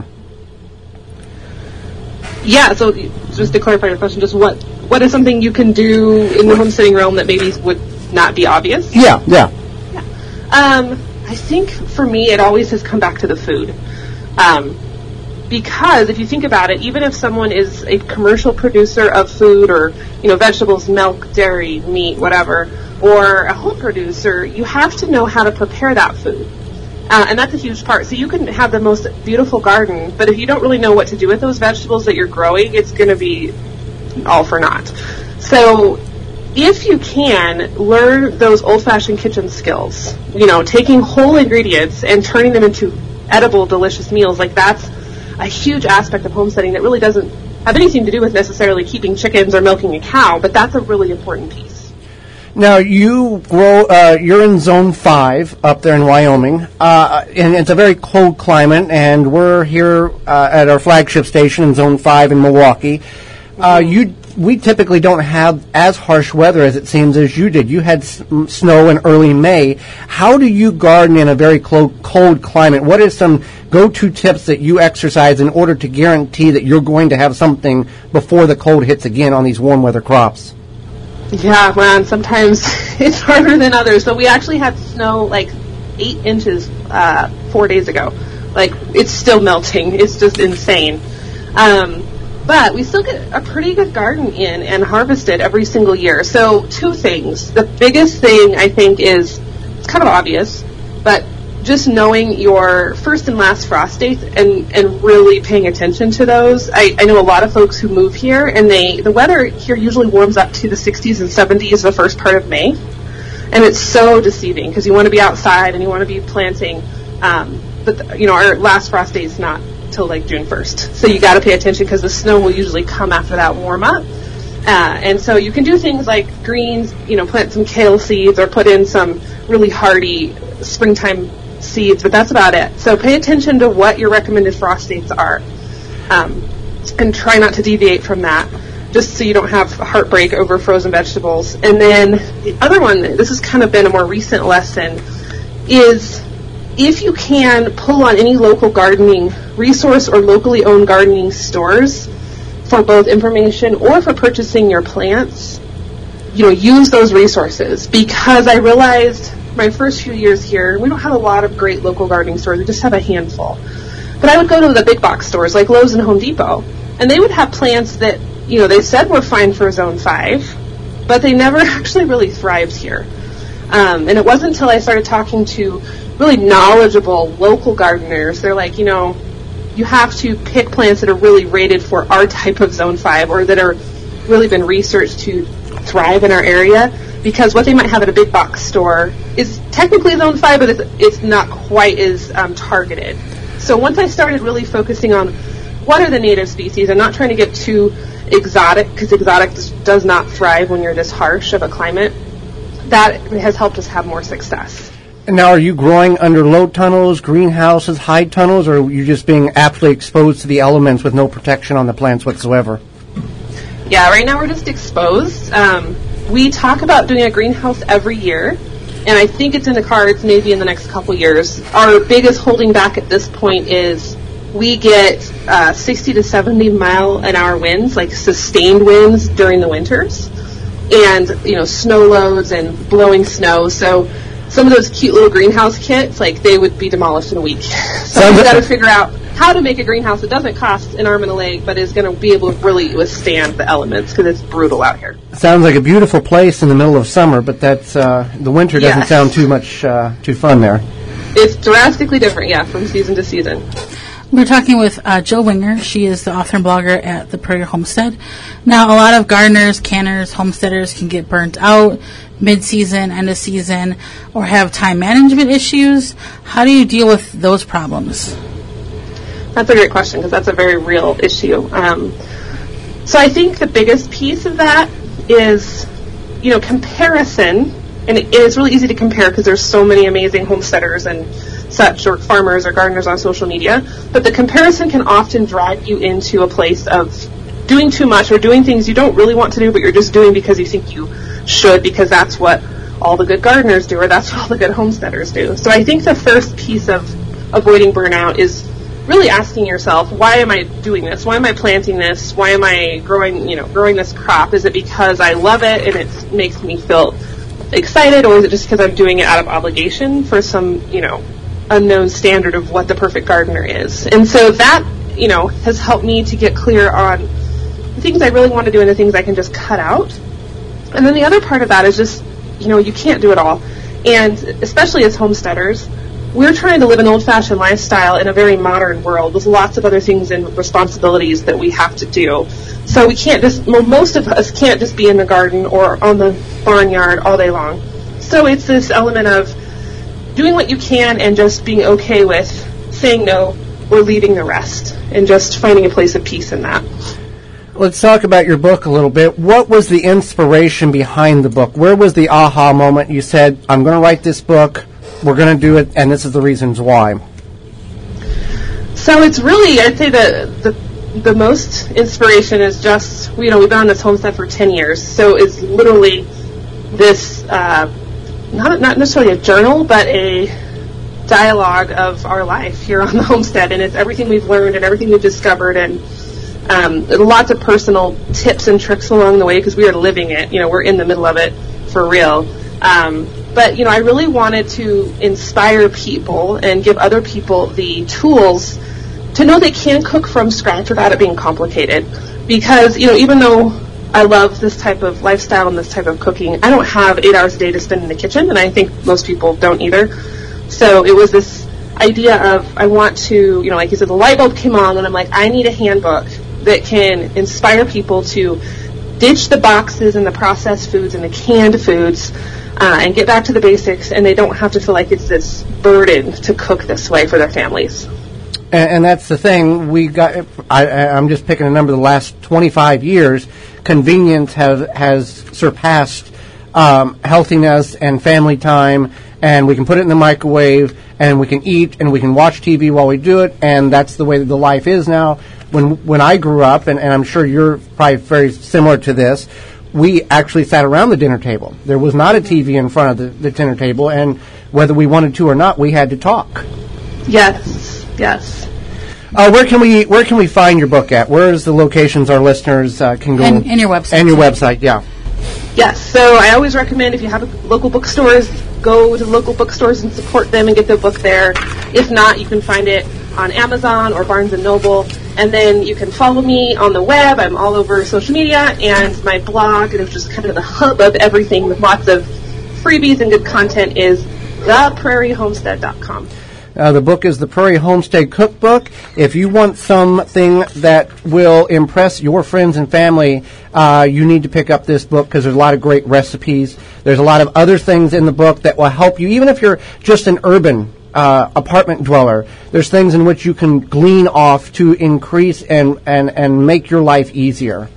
Yeah, so just to clarify your question, just what what is something you can do in the homesteading realm that maybe would not be obvious? Yeah, yeah. Yeah. Um, I think for me, it always has come back to the food. Um, because if you think about it, even if someone is a commercial producer of food or, you know, vegetables, milk, dairy, meat, whatever, or a home producer, you have to know how to prepare that food. Uh, and that's a huge part. So you can have the most beautiful garden, but if you don't really know what to do with those vegetables that you're growing, it's going to be all for naught. So if you can, learn those old-fashioned kitchen skills, you know, taking whole ingredients and turning them into edible, delicious meals, like that's a huge aspect of homesteading that really doesn't have anything to do with necessarily keeping chickens or milking a cow, but that's a really important piece. Now, you grow, uh, you're in Zone five up there in Wyoming, uh, and it's a very cold climate, and we're here uh, at our flagship station in Zone five in Milwaukee. Uh, you, we typically don't have as harsh weather as it seems as you did. You had s- snow in early May. How do you garden in a very clo- cold climate? What are some go-to tips that you exercise in order to guarantee that you're going to have something before the cold hits again on these warm weather crops? Yeah, man, sometimes it's harder than others. So we actually had snow like eight inches uh, four days ago. Like, it's still melting. It's just insane. Um, but we still get a pretty good garden in and harvested every single year. So two things. The biggest thing, I think, is, it's kind of obvious, but just knowing your first and last frost dates and, and really paying attention to those. I, I know a lot of folks who move here, and they the weather here usually warms up to the sixties and seventies the first part of May. And it's so deceiving because you want to be outside and you want to be planting. Um, but, the, you know, our last frost date is not till like June first. So you got to pay attention because the snow will usually come after that warm up. Uh, and so you can do things like greens, you know, plant some kale seeds or put in some really hardy springtime seeds, but that's about it. So pay attention to what your recommended frost dates are, um, and try not to deviate from that, just so you don't have heartbreak over frozen vegetables. And then the other one, this has kind of been a more recent lesson, is if you can pull on any local gardening resource or locally owned gardening stores for both information or for purchasing your plants, you know, use those resources, because I realized my first few years here, we don't have a lot of great local gardening stores. We just have a handful. But I would go to the big box stores like Lowe's and Home Depot, and they would have plants that, you know, they said were fine for Zone five, but they never actually really thrived here. Um, and it wasn't until I started talking to really knowledgeable local gardeners, they're like, you know, you have to pick plants that are really rated for our type of Zone five or that are really been researched to thrive in our area. Because what they might have at a big box store is technically Zone five, but it's, it's not quite as um, targeted. So once I started really focusing on what are the native species, I'm not trying to get too exotic, because exotic just does not thrive when you're this harsh of a climate, that has helped us have more success. And now, are you growing under low tunnels, greenhouses, high tunnels, or are you just being aptly exposed to the elements with no protection on the plants whatsoever? Yeah, right now we're just exposed. Um, We talk about doing a greenhouse every year, and I think it's in the cards maybe in the next couple years. Our biggest holding back at this point is we get uh, sixty to seventy mile an hour winds, like sustained winds during the winters, and, you know, snow loads and blowing snow. So some of those cute little greenhouse kits, like, they would be demolished in a week. So we've got to figure out how to make a greenhouse that doesn't cost an arm and a leg, but is going to be able to really withstand the elements, because it's brutal out here. Sounds like a beautiful place in the middle of summer, but that's uh, the winter doesn't Yes. sound too much uh, too fun there. It's drastically different, yeah, from season to season. We're talking with uh, Jill Winger. She is the author and blogger at the Prairie Homestead. Now, a lot of gardeners, canners, homesteaders can get burnt out mid-season, end of season, or have time management issues. How do you deal with those problems? That's a great question, because that's a very real issue. Um, so I think the biggest piece of that is, you know, comparison. And it is really easy to compare because there's so many amazing homesteaders and such, or farmers or gardeners on social media. But the comparison can often drive you into a place of doing too much or doing things you don't really want to do, but you're just doing because you think you should, because that's what all the good gardeners do, or that's what all the good homesteaders do. So I think the first piece of avoiding burnout is really asking yourself, why am I doing this? Why am I planting this? Why am I growing, you know, growing this crop? Is it because I love it and it makes me feel excited, or is it just because I'm doing it out of obligation for some, you know, unknown standard of what the perfect gardener is? And so that, you know, has helped me to get clear on the things I really want to do and the things I can just cut out. And then the other part of that is just, you know, you can't do it all. And especially as homesteaders, we're trying to live an old-fashioned lifestyle in a very modern world with lots of other things and responsibilities that we have to do. So we can't just, well, most of us can't just be in the garden or on the barnyard all day long. So it's this element of doing what you can and just being okay with saying no or leaving the rest and just finding a place of peace in that. Let's talk about your book a little bit. What was the inspiration behind the book? Where was the aha moment? You said, I'm going to write this book, we're going to do it, and this is the reasons why. So it's really, I'd say the, the the most inspiration is just, you know, we've been on this homestead for ten years, so it's literally this, uh, not not necessarily a journal, but a dialogue of our life here on the homestead, and it's everything we've learned and everything we've discovered, and um, lots of personal tips and tricks along the way, because we are living it. You know, we're in the middle of it for real. Um, but, you know, I really wanted to inspire people and give other people the tools to know they can cook from scratch without it being complicated. Because, you know, even though I love this type of lifestyle and this type of cooking, I don't have eight hours a day to spend in the kitchen, and I think most people don't either. So it was this idea of, I want to, you know, like you said, the light bulb came on, and I'm like, I need a handbook that can inspire people to ditch the boxes and the processed foods and the canned foods, uh, and get back to the basics, and they don't have to feel like it's this burden to cook this way for their families. And, and that's the thing. We got. I, I'm just picking a number. The last twenty-five years, convenience have has surpassed um, healthiness and family time. And we can put it in the microwave, and we can eat, and we can watch T V while we do it. And that's the way that the life is now. When when I grew up, and, and I'm sure you're probably very similar to this, we actually sat around the dinner table. There was not a T V in front of the, the dinner table, and whether we wanted to or not, we had to talk. Yes, yes. Uh, where can we where can we find your book at? Where is the locations our listeners uh, can go? And, and your website. And your website, yeah. Yes, so I always recommend, if you have local bookstores, go to local bookstores and support them and get their book there. If not, you can find it on Amazon or Barnes and Noble. And then you can follow me on the web. I'm all over social media, and my blog, and it's just kind of the hub of everything with lots of freebies and good content, is the prairie homestead dot com. Uh, the book is the Prairie Homestead Cookbook. If you want something that will impress your friends and family, uh, you need to pick up this book, because there's a lot of great recipes. There's a lot of other things in the book that will help you, even if you're just an urban uh, apartment dweller. There's things in which you can glean off to increase and, and, and make your life easier.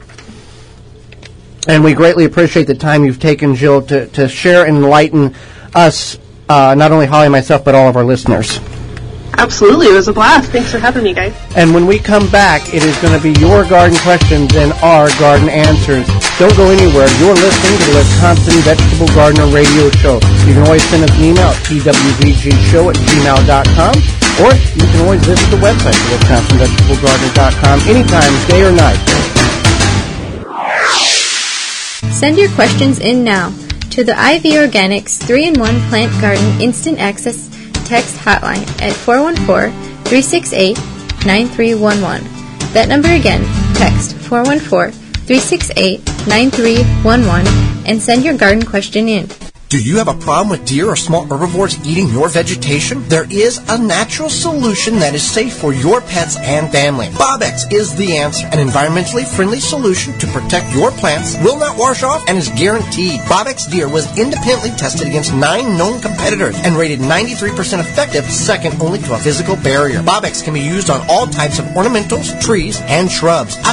And we greatly appreciate the time you've taken, Jill, to, to share and enlighten us, Uh, not only Holly and myself, but all of our listeners. Absolutely. It was a blast. Thanks for having me, guys. And when we come back, it is going to be your garden questions and our garden answers. Don't go anywhere. You're listening to the Wisconsin Vegetable Gardener Radio Show. You can always send us an email at t w v g show at gmail dot com, or you can always visit the website at wisconsin vegetable gardener dot com anytime, day or night. Send your questions in now to the I V Organics three in one Plant Garden Instant Access text hotline at four one four, three six eight, nine three one one. That number again, text four one four, three six eight, nine three one one and send your garden question in. Do you have a problem with deer or small herbivores eating your vegetation? There is a natural solution that is safe for your pets and family. Bobex is the answer. An environmentally friendly solution to protect your plants, will not wash off, and is guaranteed. Bobex Deer was independently tested against nine known competitors and rated ninety-three percent effective, second only to a physical barrier. Bobex can be used on all types of ornamentals, trees, and shrubs. Ask for it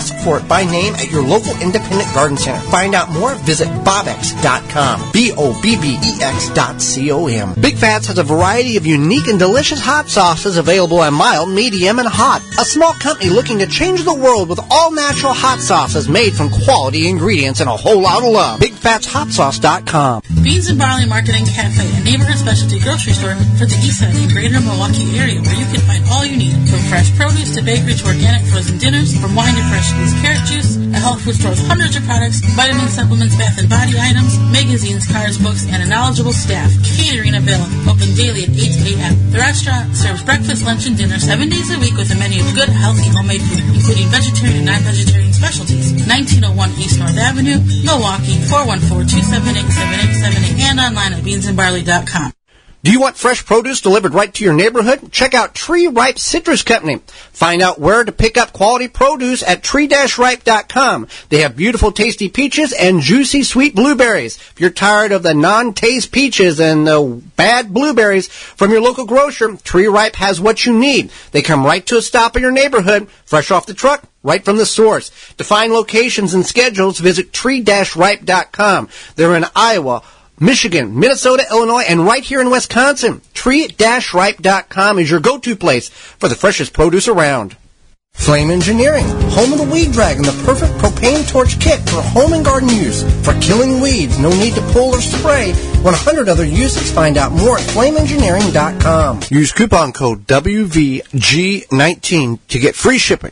sort by name at your local independent garden center. Find out more, visit Bobex dot com. B O B B E X dot C O M. Big Fats has a variety of unique and delicious hot sauces available at mild, medium, and hot. A small company looking to change the world with all-natural hot sauces made from quality ingredients and a whole lot of love. Big Fats Hot Sauce dot com. Beans and Barley Market and Cafe, a neighborhood specialty grocery store for the east side and greater Milwaukee area where you can find all you need. From fresh produce to bakery to organic frozen dinners, from wine to fresh squeezed carrot juice, a health food store with hundreds of products, vitamin supplements, bath and body items, magazines, cards, books, and a knowledgeable staff. Catering available, open daily at eight a.m. The restaurant serves breakfast, lunch, and dinner seven days a week with a menu of good, healthy, homemade food, including vegetarian and non-vegetarian specialties. nineteen oh one East North Avenue, Milwaukee, four one four, two seven eight, seven eight seven eight, and online at beans and barley dot com. Do you want fresh produce delivered right to your neighborhood? Check out Tree Ripe Citrus Company. Find out where to pick up quality produce at tree ripe dot com. They have beautiful, tasty peaches and juicy, sweet blueberries. If you're tired of the non-taste peaches and the bad blueberries from your local grocer, Tree Ripe has what you need. They come right to a stop in your neighborhood, fresh off the truck, right from the source. To find locations and schedules, visit tree ripe dot com. They're in Iowa, Michigan, Minnesota, Illinois, and right here in Wisconsin. tree ripe dot com is your go-to place for the freshest produce around. Flame Engineering, home of the Weed Dragon, the perfect propane torch kit for home and garden use. For killing weeds, no need to pull or spray. one hundred other uses. Find out more at flame engineering dot com. Use coupon code W V G nineteen to get free shipping.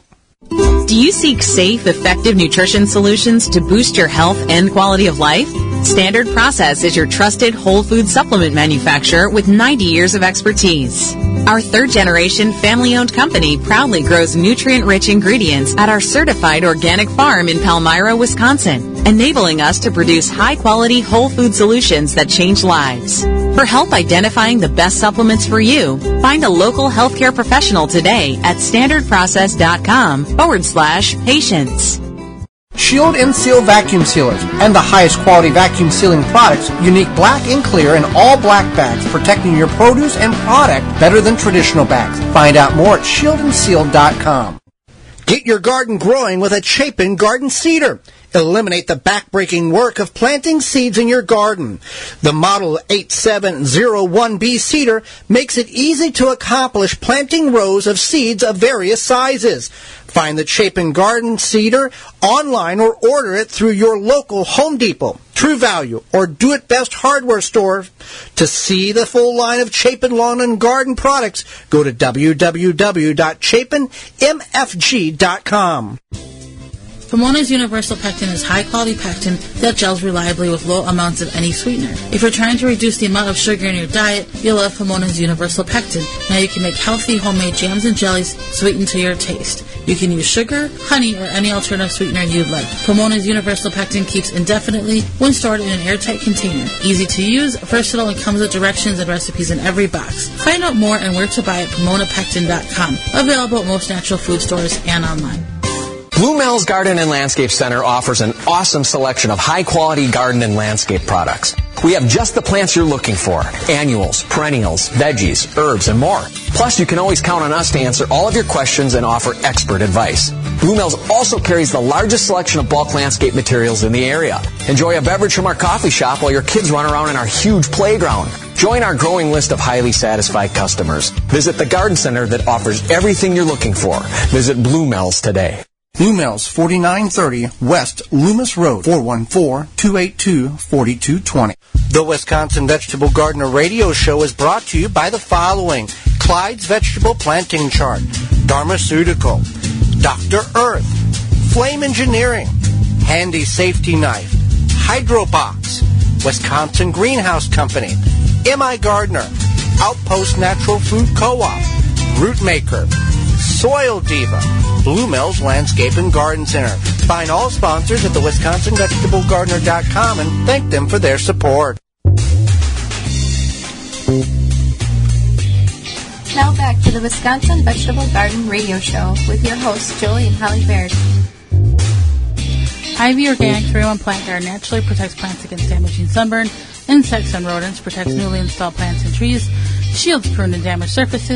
Do you seek safe, effective nutrition solutions to boost your health and quality of life? Standard Process is your trusted whole food supplement manufacturer with ninety years of expertise. Our third-generation family-owned company proudly grows nutrient-rich ingredients at our certified organic farm in Palmyra, Wisconsin, enabling us to produce high-quality whole food solutions that change lives. For help identifying the best supplements for you, find a local healthcare professional today at standard process dot com forward slash patients. Shield and Seal vacuum sealers and the highest quality vacuum sealing products, unique black and clear and all black bags, protecting your produce and product better than traditional bags. Find out more at shield and seal dot com. Get your garden growing with a Chapin garden seeder. Eliminate the back-breaking work of planting seeds in your garden. The Model eight seven oh one B seeder makes it easy to accomplish planting rows of seeds of various sizes. Find the Chapin Garden Seeder online or order it through your local Home Depot, True Value, or Do It Best hardware store. To see the full line of Chapin Lawn and Garden products, go to w w w dot chapin m f g dot com. Pomona's Universal Pectin is high-quality pectin that gels reliably with low amounts of any sweetener. If you're trying to reduce the amount of sugar in your diet, you'll love Pomona's Universal Pectin. Now you can make healthy homemade jams and jellies sweetened to your taste. You can use sugar, honey, or any alternative sweetener you'd like. Pomona's Universal Pectin keeps indefinitely when stored in an airtight container. Easy to use, versatile, and comes with directions and recipes in every box. Find out more and where to buy at pomona pectin dot com. Available at most natural food stores and online. Blue Mel's Garden and Landscape Center offers an awesome selection of high-quality garden and landscape products. We have just the plants you're looking for: annuals, perennials, veggies, herbs, and more. Plus, you can always count on us to answer all of your questions and offer expert advice. Blue Mel's also carries the largest selection of bulk landscape materials in the area. Enjoy a beverage from our coffee shop while your kids run around in our huge playground. Join our growing list of highly satisfied customers. Visit the garden center that offers everything you're looking for. Visit Blue Mel's today. Blue Mel's, forty-nine thirty West Loomis Road, four one four, two eight two, four two two zero. The Wisconsin Vegetable Gardener Radio Show is brought to you by the following: Clyde's Vegetable Planting Chart, Dharmaceutical, Doctor Earth, Flame Engineering, Handy Safety Knife, Hydrobox, Wisconsin Greenhouse Company, M I Gardener, Outpost Natural Food Co-op, Root Maker, Soil Diva, Blue Mel's Landscape and Garden Center. Find all sponsors at the wisconsin vegetable gardener dot com and thank them for their support. Now back to the Wisconsin Vegetable Garden Radio Show with your hosts, Julie and Holly Baird. Ivy Organic three in one Plant Guard naturally protects plants against damaging sunburn, insects, and rodents, protects newly installed plants and trees, shields pruned and damaged surfaces,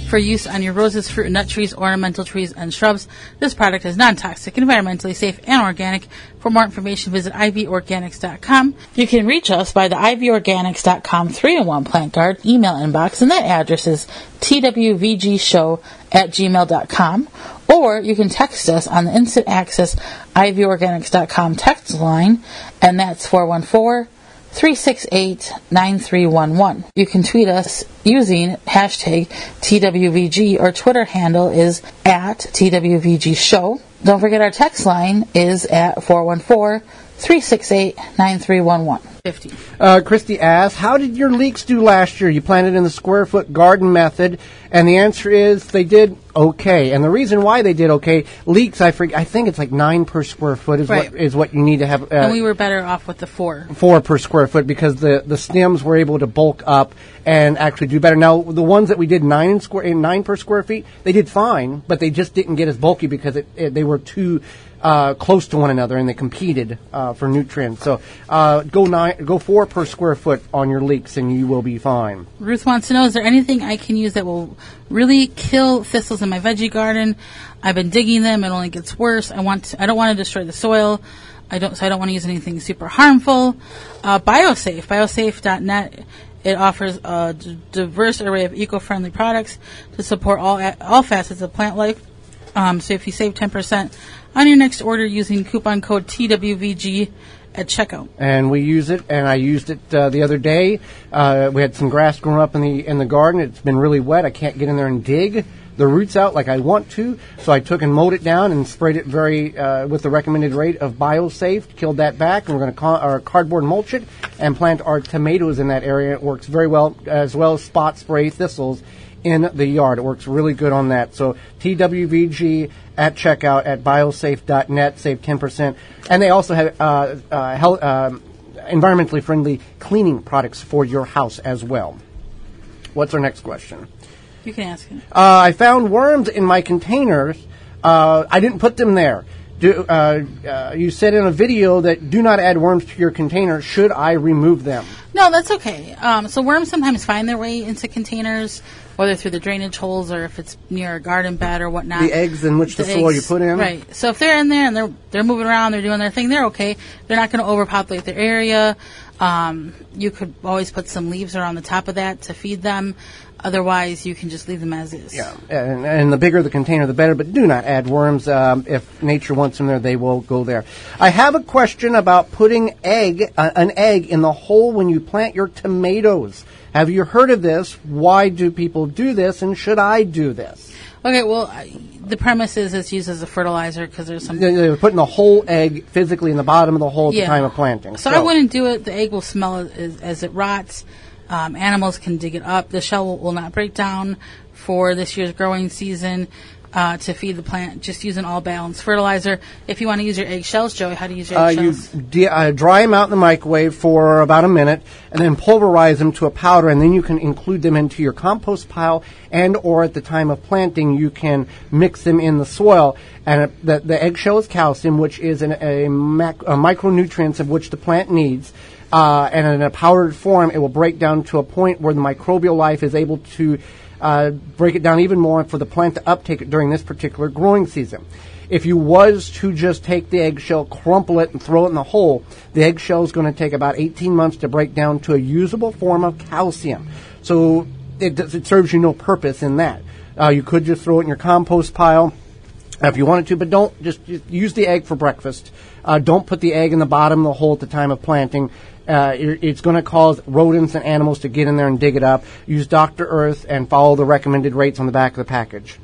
for use on your roses, fruit and nut trees, ornamental trees, and shrubs. This product is non-toxic, environmentally safe, and organic. For more information, visit I V organics dot com. You can reach us by the I V organics dot com three in one Plant Guard email inbox, and that address is T W V G show at gmail dot com. Or you can text us on the Instant Access I V organics dot com text line, and that's four one four, three six eight, nine three one one. You can tweet us using hashtag T W V G, or Twitter handle is at T W V G show. Don't forget our text line is at four one four, three six eight, nine three one one. fifty. Uh, Christy asks, how did your leeks do last year? You planted in the square foot garden method, and the answer is they did okay. And the reason why they did okay, leeks, I forget, I think it's like nine per square foot is Right. what is what you need to have. Uh, and we were better off with the four. Four per square foot, because the, the stems were able to bulk up and actually do better. Now, the ones that we did nine in square in nine per square feet, they did fine, but they just didn't get as bulky because it, it, they were too uh, close to one another, and they competed uh, for nutrients. So uh, go nine, go four per square foot on your leeks, and you will be fine. Ruth wants to know, is there anything I can use that will really kill thistles in my veggie garden? I've been digging them; it only gets worse. I want to, I don't want to destroy the soil. I don't, so I don't want to use anything super harmful. Uh, BioSafe, biosafe dot net. It offers a d- diverse array of eco-friendly products to support all a- all facets of plant life. Um, so if you save ten percent on your next order using coupon code T W V G at checkout. And we use it, and I used it uh, the other day. Uh, we had some grass growing up in the in the garden. It's been really wet. I can't get in there and dig the roots out like I want to, so I took and mowed it down and sprayed it very uh, with the recommended rate of BioSafe, killed that back, and we're going to ca- our cardboard mulch it and plant our tomatoes in that area. It works very well, as well as spot spray thistles in the yard. It works really good on that. So T W V G at checkout at biosafe dot net, save ten percent. And they also have uh, uh, health, um, environmentally friendly cleaning products for your house as well. What's our next question? You can ask it. Uh, I found worms in my containers. Uh, I didn't put them there. Do, uh, uh, you said in a video that do not add worms to your container. Should I remove them? No, that's okay. Um, so worms sometimes find their way into containers, whether through the drainage holes or if it's near a garden bed or whatnot. The eggs in which the, the soil eggs, you put in? Right. So if they're in there and they're they're moving around, they're doing their thing, they're okay. They're not going to overpopulate their area. Um, you could always put some leaves around the top of that to feed them. Otherwise, you can just leave them as is. Yeah, and, and the bigger the container, the better, but do not add worms. Um, if nature wants them there, they will go there. I have a question about putting egg, uh, an egg in the hole when you plant your tomatoes. Have you heard of this? Why do people do this, and should I do this? Okay, well, I, the premise is it's used as a fertilizer because there's some... They're putting the whole egg physically in the bottom of the hole at yeah. the time of planting. So, so I wouldn't do it. The egg will smell as, as it rots. Um, animals can dig it up. The shell will, will not break down for this year's growing season uh, to feed the plant. Just use an all-balanced fertilizer. If you want to use your eggshells, Joey, how do you use your eggshells? Uh, you de- uh, dry them out in the microwave for about a minute, and then pulverize them to a powder, and then you can include them into your compost pile, and or at the time of planting, you can mix them in the soil. And uh, the, the eggshell is calcium, which is an, a, mac- a micronutrients of which the plant needs. Uh, and in a powdered form, it will break down to a point where the microbial life is able to uh, break it down even more for the plant to uptake it during this particular growing season. If you was to just take the eggshell, crumple it, and throw it in the hole, the eggshell is going to take about eighteen months to break down to a usable form of calcium. So it, it serves you no purpose in that. Uh, you could just throw it in your compost pile if you wanted to, but don't just, just use the egg for breakfast. Uh, don't put the egg in the bottom of the hole at the time of planting. Uh, it, it's going to cause rodents and animals to get in there and dig it up. Use Doctor Earth and follow the recommended rates on the back of the package.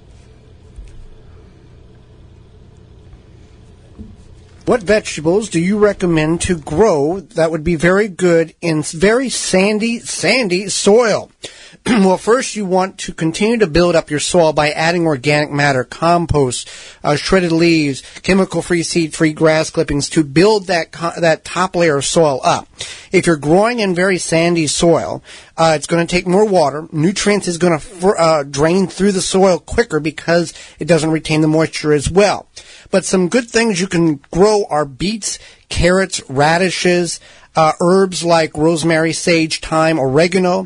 What vegetables do you recommend to grow that would be very good in very sandy, sandy soil? Well, first you want to continue to build up your soil by adding organic matter, compost, uh, shredded leaves, chemical-free, seed-free grass clippings to build that co- that top layer of soil up. If you're growing in very sandy soil, uh, it's going to take more water. Nutrients is going to fr- uh, drain through the soil quicker because it doesn't retain the moisture as well. But some good things you can grow are beets, carrots, radishes, uh, herbs like rosemary, sage, thyme, oregano,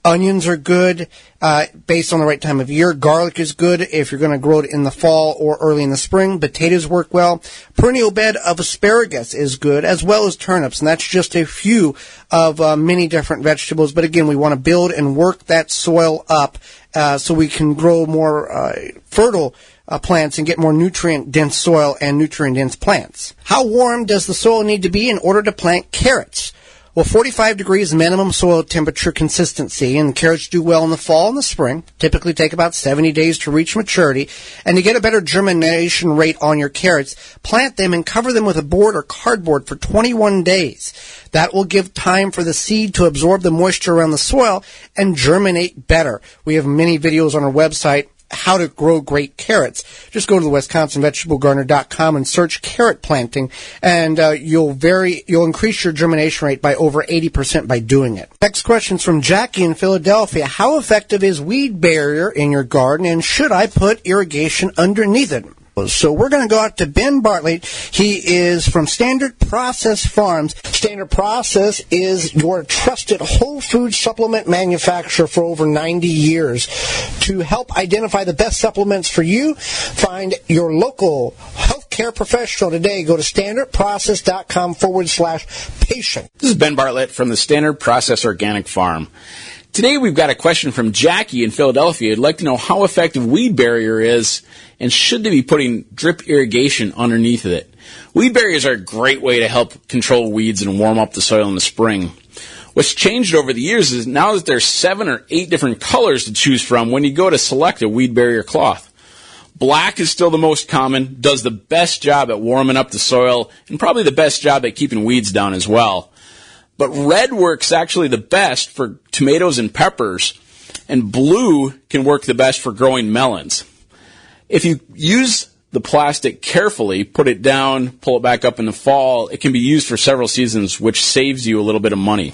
Onions are good uh, based on the right time of year. Garlic is good if you're going to grow it in the fall or early in the spring. Potatoes work well. Perennial bed of asparagus is good, as well as turnips. And that's just a few of uh, many different vegetables. But again, we want to build and work that soil up uh, so we can grow more uh, fertile Uh, plants and get more nutrient-dense soil and nutrient-dense plants. How warm does the soil need to be in order to plant carrots? Well, forty-five degrees minimum soil temperature consistency, and carrots do well in the fall and the spring. Typically take about seventy days to reach maturity. And to get a better germination rate on your carrots, plant them and cover them with a board or cardboard for twenty-one days. That will give time for the seed to absorb the moisture around the soil and germinate better. We have many videos on our website how to grow great carrots. Just go to the Wisconsin Vegetable Gardener dot com and search carrot planting, and uh, you'll vary, you'll increase your germination rate by over eighty percent by doing it. Next question is from Jackie in Philadelphia. How effective is weed barrier in your garden, and should I put irrigation underneath it? So we're going to go out to Ben Bartlett. He is from Standard Process Farms. Standard Process is your trusted whole food supplement manufacturer for over ninety years. To help identify the best supplements for you, find your local healthcare professional today. Go to standard process dot com forward slash patient. This is Ben Bartlett from the Standard Process Organic Farm. Today we've got a question from Jackie in Philadelphia. I'd like to know how effective weed barrier is, and should they be putting drip irrigation underneath of it? Weed barriers are a great way to help control weeds and warm up the soil in the spring. What's changed over the years is now that there's seven or eight different colors to choose from when you go to select a weed barrier cloth. Black is still the most common, does the best job at warming up the soil, and probably the best job at keeping weeds down as well. But red works actually the best for tomatoes and peppers, and blue can work the best for growing melons. If you use the plastic carefully, put it down, pull it back up in the fall, it can be used for several seasons, which saves you a little bit of money.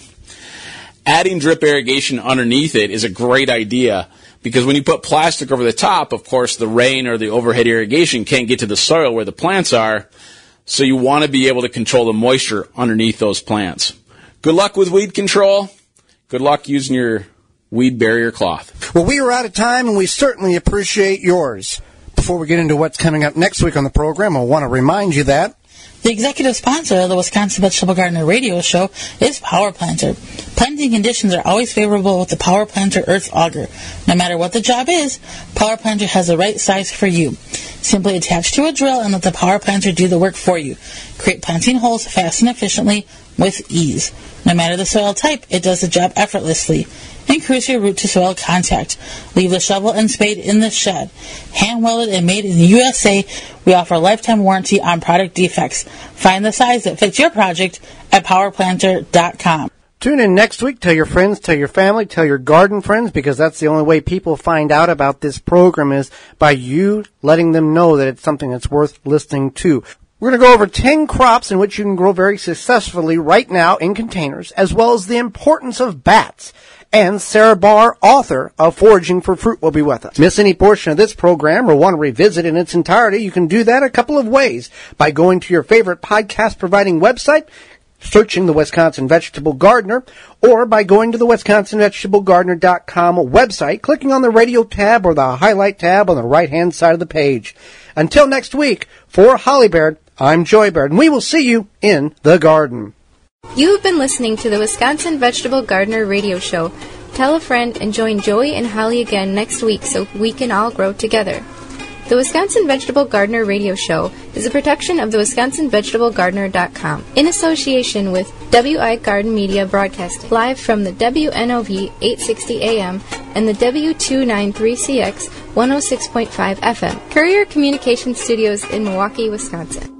Adding drip irrigation underneath it is a great idea, because when you put plastic over the top, of course, the rain or the overhead irrigation can't get to the soil where the plants are, so you want to be able to control the moisture underneath those plants. Good luck with weed control. Good luck using your weed barrier cloth. Well, we are out of time, and we certainly appreciate yours. Before we get into what's coming up next week on the program, I want to remind you that the executive sponsor of the Wisconsin Vegetable Gardener radio show is Power Planter. Planting conditions are always favorable with the Power Planter Earth Auger. No matter what the job is, Power Planter has the right size for you. Simply attach to a drill and let the Power Planter do the work for you. Create planting holes fast and efficiently with ease. No matter the soil type, it does the job effortlessly. Increase your root to soil contact. Leave the shovel and spade in the shed. Hand welded and made in the U S A, we offer a lifetime warranty on product defects. Find the size that fits your project at power planter dot com. Tune in next week. Tell your friends, tell your family, tell your garden friends, because that's the only way people find out about this program is by you letting them know that it's something that's worth listening to. We're going to go over ten crops in which you can grow very successfully right now in containers, as well as the importance of bats. And Sarah Barr, author of Foraging for Fruit, will be with us. Miss any portion of this program or want to revisit in its entirety, you can do that a couple of ways. By going to your favorite podcast-providing website, searching the Wisconsin Vegetable Gardener, or by going to the Wisconsin Vegetable Gardener dot com website, clicking on the radio tab or the highlight tab on the right-hand side of the page. Until next week, for Holly Baird, I'm Joy Baird, and we will see you in the garden. You have been listening to the Wisconsin Vegetable Gardener radio show. Tell a friend and join Joey and Holly again next week so we can all grow together. The Wisconsin Vegetable Gardener radio show is a production of the Wisconsin Vegetable Gardener dot com in association with W I Garden Media Broadcasting, live from the W N O V eight sixty A M and the W two ninety-three C X one oh six point five F M, Courier Communication Studios in Milwaukee, Wisconsin.